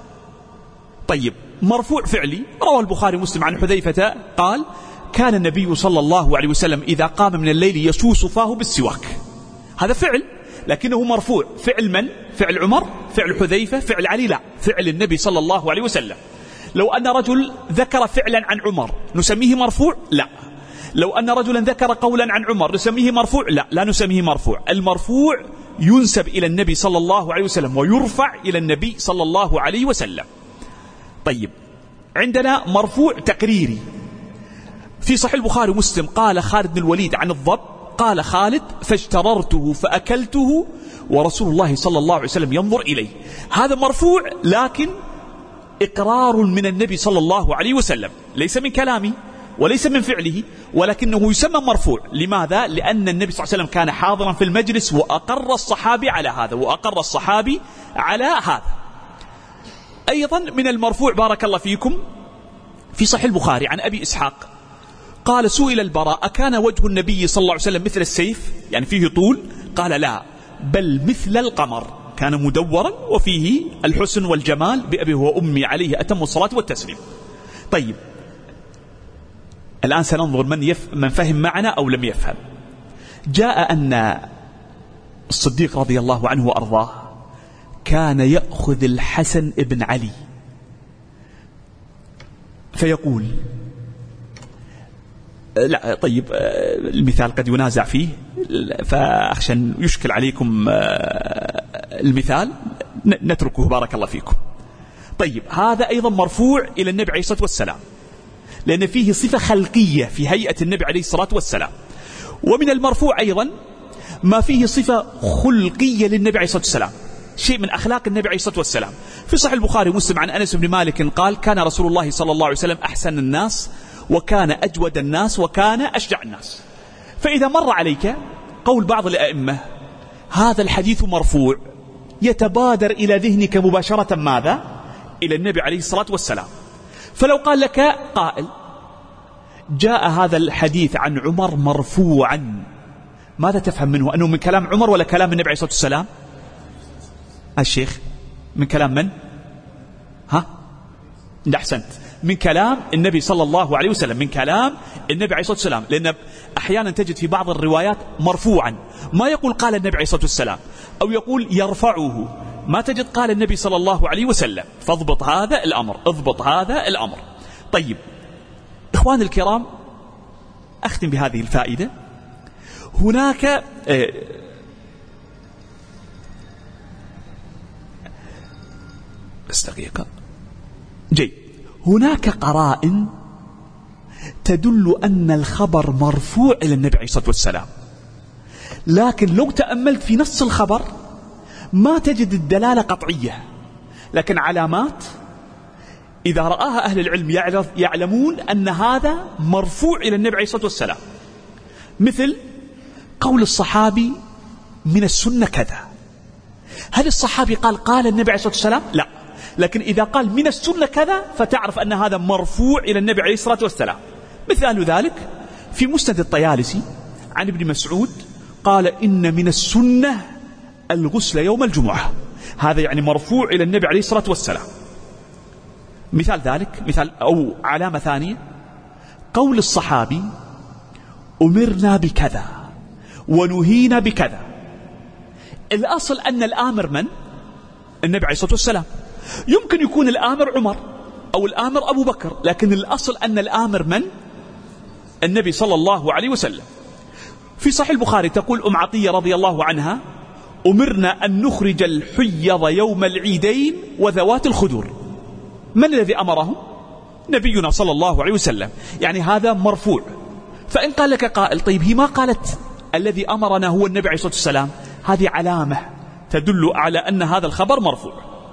S3: طيب، مرفوع فعلي، روى البخاري ومسلم عن حذيفة قال: كان النبي صلى الله عليه وسلم إذا قام من الليل يسوس فاه بالسواك. هذا فعل لكنه مرفوع. فعل من؟ فعل عمر؟ فعل حذيفة؟ فعل علي؟ لا، فعل النبي صلى الله عليه وسلم. لو أن رجل ذكر فعلا عن عمر نسميه مرفوع؟ لا. لو أن رجلا ذكر قولا عن عمر نسميه مرفوع؟ لا، لا نسميه مرفوع. المرفوع ينسب إلى النبي صلى الله عليه وسلم ويرفع إلى النبي صلى الله عليه وسلم. طيب، عندنا مرفوع تقريري. في صحيح البخاري ومسلم قال خالد بن الوليد عن الضب، قال خالد: فاشتررته فأكلته ورسول الله صلى الله عليه وسلم ينظر إليه. هذا مرفوع لكن إقرار من النبي صلى الله عليه وسلم، ليس من كلامه وليس من فعله، ولكنه يسمى مرفوع. لماذا؟ لأن النبي صلى الله عليه وسلم كان حاضرا في المجلس وأقر الصحابي على هذا، وأقر الصحابي على هذا. أيضا من المرفوع بارك الله فيكم في صحيح البخاري عن أبي إسحاق قال: سئل البراء: أكان وجه النبي صلى الله عليه وسلم مثل السيف، يعني فيه طول؟ قال: لا، بل مثل القمر، كان مدورا وفيه الحسن والجمال بأبي وأمي عليه أتم الصلاة والتسليم. طيب، الآن سننظر من فهم معنا أو لم يفهم. جاء أن الصديق رضي الله عنه وأرضاه كان يأخذ الحسن ابن علي فيقول، لا طيب المثال قد ينازع فيه فأخشى أن يشكل عليكم المثال،
S2: نتركه بارك الله فيكم. طيب هذا أيضا مرفوع إلى النبي عليه الصلاة والسلام، لأن فيه صفة خلقية في هيئة النبي عليه الصلاة والسلام. ومن المرفوع أيضا ما فيه صفة خلقية للنبي عليه الصلاة والسلام، شيء من أخلاق النبي عليه الصلاة والسلام. في صحيح البخاري ومسلم عن أنس بن مالك قال: كان رسول الله صلى الله عليه وسلم أحسن الناس، وكان أجود الناس، وكان أشجع الناس. فإذا مر عليك قول بعض الأئمة هذا الحديث مرفوع، يتبادر إلى ذهنك مباشرة ماذا؟ إلى النبي عليه الصلاة والسلام. فلو قال لك قائل جاء هذا الحديث عن عمر مرفوعا، ماذا تفهم منه؟ أنه من كلام عمر ولا كلام النبي عليه الصلاة والسلام؟ الشيخ من كلام من؟ أحسنت، من كلام النبي صلى الله عليه وسلم، من كلام النبي عليه الصلاة والسلام. لأن أحيانا تجد في بعض الروايات مرفوعا ما يقول قال النبي عليه الصلاة والسلام، أو يقول يرفعه، ما تجد قال النبي صلى الله عليه وسلم. فاضبط هذا الأمر، اضبط هذا الأمر. طيب إخوان الكرام، أختم بهذه الفائدة. هناك استغيق جيد، هناك قرائن تدل أن الخبر مرفوع إلى النبي عليه الصلاة والسلام، لكن لو تأملت في نص الخبر ما تجد الدلالة قطعية، لكن علامات إذا رآها أهل العلم يعلمون أن هذا مرفوع إلى النبي عليه الصلاة والسلام. مثل قول الصحابي من السنة كذا. هل الصحابي قال النبي عليه الصلاة والسلام؟ لا، لكن إذا قال من السنة كذا فتعرف أن هذا مرفوع إلى النبي عليه الصلاة والسلام. مثال ذلك في مسند الطيالسي عن ابن مسعود قال: إن من السنة الغسل يوم الجمعة. هذا يعني مرفوع إلى النبي عليه الصلاة والسلام. مثال ذلك، مثال أو علامة ثانية، قول الصحابي أمرنا بكذا ونهينا بكذا. الأصل أن الآمر من؟ النبي عليه الصلاة والسلام. يمكن يكون الآمر عمر أو الآمر أبو بكر، لكن الأصل أن الآمر من؟ النبي صلى الله عليه وسلم. في صحيح البخاري تقول عطية رضي الله عنها: أمرنا أن نخرج الحيض يوم العيدين وذوات الخدور. من الذي أمره؟ نبينا صلى الله عليه وسلم. يعني هذا مرفوع. فإن قال لك قائل: طيب هي ما قالت الذي أمرنا هو النبي عليه الصلاة والسلام؟ هذه علامة تدل على أن هذا الخبر مرفوع.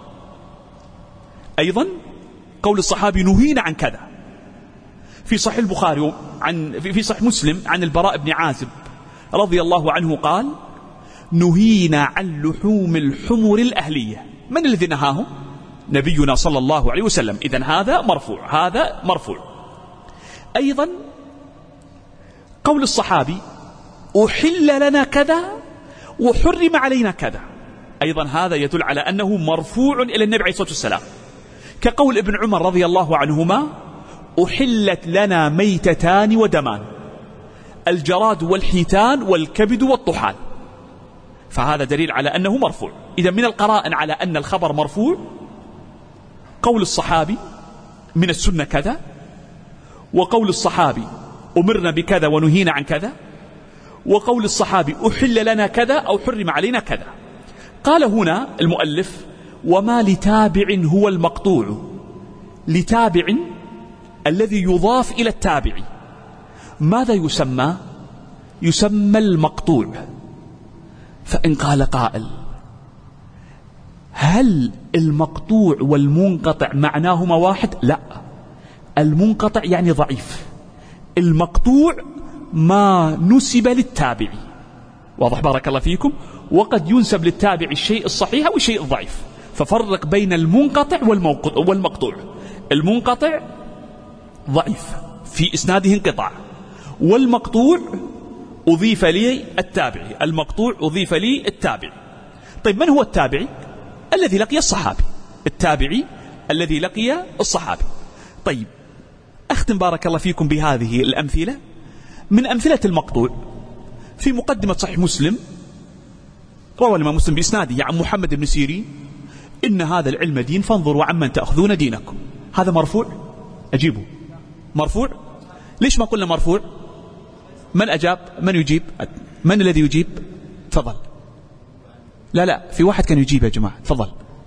S2: أيضا قول الصحابي نهينا عن كذا. في صحيح البخاري في صحيح مسلم عن البراء بن عازب رضي الله عنه قال: نهينا عن لحوم الحمر الأهلية. من الذي نهاهم؟ نبينا صلى الله عليه وسلم. إذن هذا مرفوع، هذا مرفوع. أيضا قول الصحابي أحل لنا كذا وحرم علينا كذا، أيضا هذا يدل على أنه مرفوع إلى النبي عليه الصلاة والسلام. كقول ابن عمر رضي الله عنهما: أحلت لنا ميتتان ودمان، الجراد والحيتان والكبد والطحال. فهذا دليل على أنه مرفوع. إذا من القرائن على أن الخبر مرفوع قول الصحابي من السنة كذا، وقول الصحابي أمرنا بكذا ونهينا عن كذا، وقول الصحابي أحل لنا كذا أو حرم علينا كذا. قال هنا المؤلف: وما لتابع هو المقطوع. لتابع الذي يضاف إلى التابع ماذا يسمى؟ يسمى المقطوع. فإن قال قائل: هل المقطوع والمنقطع معناهما واحد؟ لا، المنقطع يعني ضعيف، المقطوع ما نسب للتابع. واضح بارك الله فيكم؟ وقد ينسب للتابع الشيء الصحيح أو الشيء الضعيف. ففرق بين المنقطع والمقطوع. المنقطع ضعيف في إسناده انقطاع، والمقطوع أضيف لي التابع، المقطوع أضيف لي التابع. طيب من هو التابعي؟ الذي لقي الصحابي، التابعي الذي لقي الصحابي. طيب أختم بارك الله فيكم بهذه الأمثلة. من أمثلة المقطوع في مقدمة صحيح مسلم روى الإمام مسلم بإسناده عن محمد بن سيرين: إن هذا العلم دين فانظروا عمن تأخذون دينكم. هذا مرفوع؟ أجيبه مرفوع. ليش ما قلنا مرفوع؟ من أجاب؟ من يجيب؟ من الذي يجيب؟ تفضل. لا في واحد كان يجيب يا جماعة، تفضل.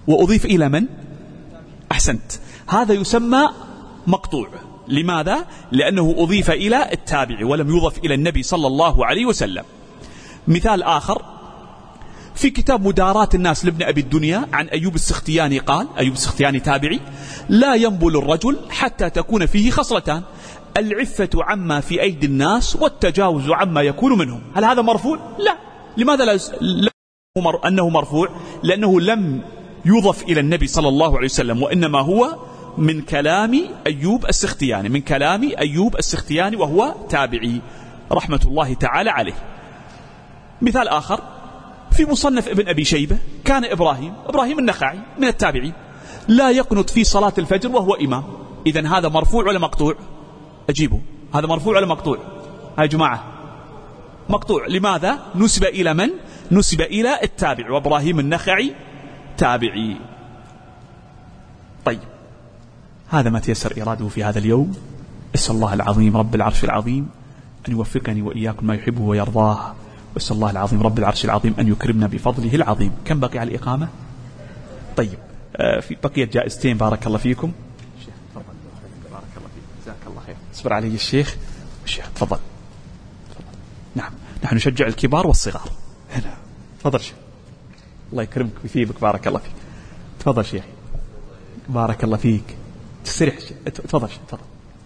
S3: وأضيف إلى من؟ أحسنت، هذا يسمى مقطوع. لماذا؟ لأنه أضيف إلى التابع ولم يضف إلى النبي صلى الله عليه وسلم. مثال آخر في كتاب مداراة الناس لابن أبي الدنيا عن أيوب السختياني قال، أيوب السختياني تابعي: لا ينبل الرجل حتى تكون فيه خصلتان: العفة عما في أيدي الناس والتجاوز عما يكون منهم. هل هذا مرفوع؟ لا. لماذا لا أنه مرفوع؟ لأنه لم يضف إلى النبي صلى الله عليه وسلم، وإنما هو من كلام أيوب السختياني، من كلام أيوب السختياني وهو تابعي رحمة الله تعالى عليه. مثال آخر في مصنف ابن أبي شيبة كان إبراهيم النخعي من التابعين لا يقنط في صلاة الفجر وهو إمام. إذن هذا مرفوع ولا مقطوع؟ أجيبه، هذا مرفوع ولا مقطوع؟ يا جماعة مقطوع. لماذا؟ نسب إلى من؟ نسب إلى التابع، وإبراهيم النخعي تابعي. طيب، هذا ما تيسر إراده في هذا اليوم. أسأل الله العظيم رب العرش العظيم أن يوفقني وإياكم ما يحبه ويرضاه، وأسأل الله العظيم رب العرش العظيم أن يكرمنا بفضله العظيم. كم بقي على الإقامة؟ طيب، في بقية جائزتين بارك الله فيكم. الشيخ تفضل. بارك الله فيك، جزاك الله خير. اصبر علي الشيخ. الشيخ تفضل. نعم، نحن نشجع الكبار والصغار هنا. تفضل شيخ، الله يكرمك ويثيبك، بارك الله فيك. تفضل شيخ، بارك الله فيك. تستريح شيخ، تفضل شيخ، تفضل.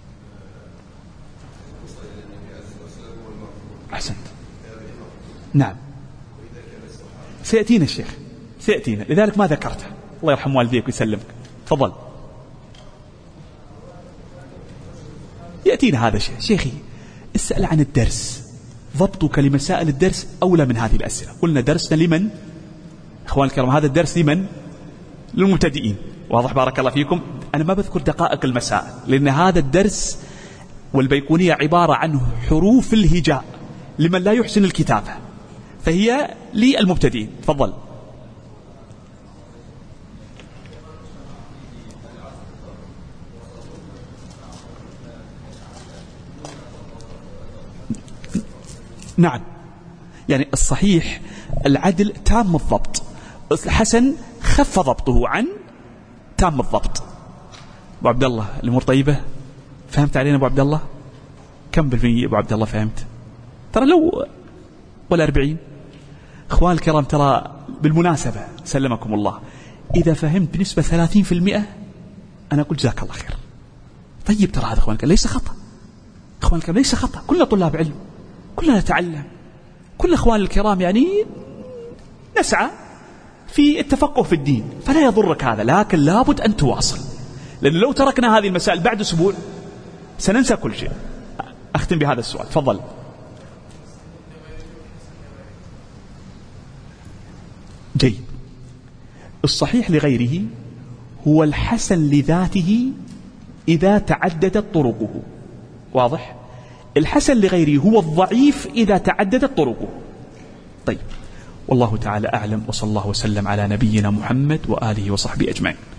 S3: أحسنت. نعم، سيأتينا الشيخ، سيأتينا، لذلك ما ذكرته. الله يرحم والديك ويسلمك. تفضل. يأتينا هذا الشيء. شيخي، اسأل عن الدرس، ضبطك لمسائل الدرس أولى من هذه الأسئلة. قلنا درسنا لمن؟ أخوان الكرام، هذا الدرس لمن؟ للمبتدئين. واضح؟ بارك الله فيكم. أنا ما بذكر دقائق المسائل، لأن هذا الدرس والبيقونية عبارة عن حروف الهجاء لمن لا يحسن الكتابة، فهي للمبتدئين. تفضل. نعم، يعني الصحيح العدل تام الضبط، الحسن خف ضبطه عن تام الضبط. أبو عبد الله، الأمور طيبة؟ فهمت علينا أبو عبد الله؟ كم بالمية أبو عبد الله فهمت؟ ترى لو ولا 40. أخوان الكرام، ترى بالمناسبة سلمكم الله، إذا فهمت بنسبة 30% أنا أقول جزاك الله خير. طيب، ترى هذا أخوان الكرام ليس خطأ، أخوان الكرام ليس خطأ، كلنا طلاب علم، كلنا نتعلم، كل أخوان الكرام يعني نسعى في التفقه في الدين، فلا يضرك هذا، لكن لابد أن تواصل، لأن لو تركنا هذه المسائل بعد أسبوع سننسى كل شيء. أختم بهذا السؤال. تفضل. جيد. الصحيح لغيره هو الحسن لذاته إذا تعددت طرقه. واضح؟ الحسن لغيره هو الضعيف إذا تعددت طرقه. طيب، والله تعالى أعلم، وصلى الله وسلم على نبينا محمد وآله وصحبه أجمعين.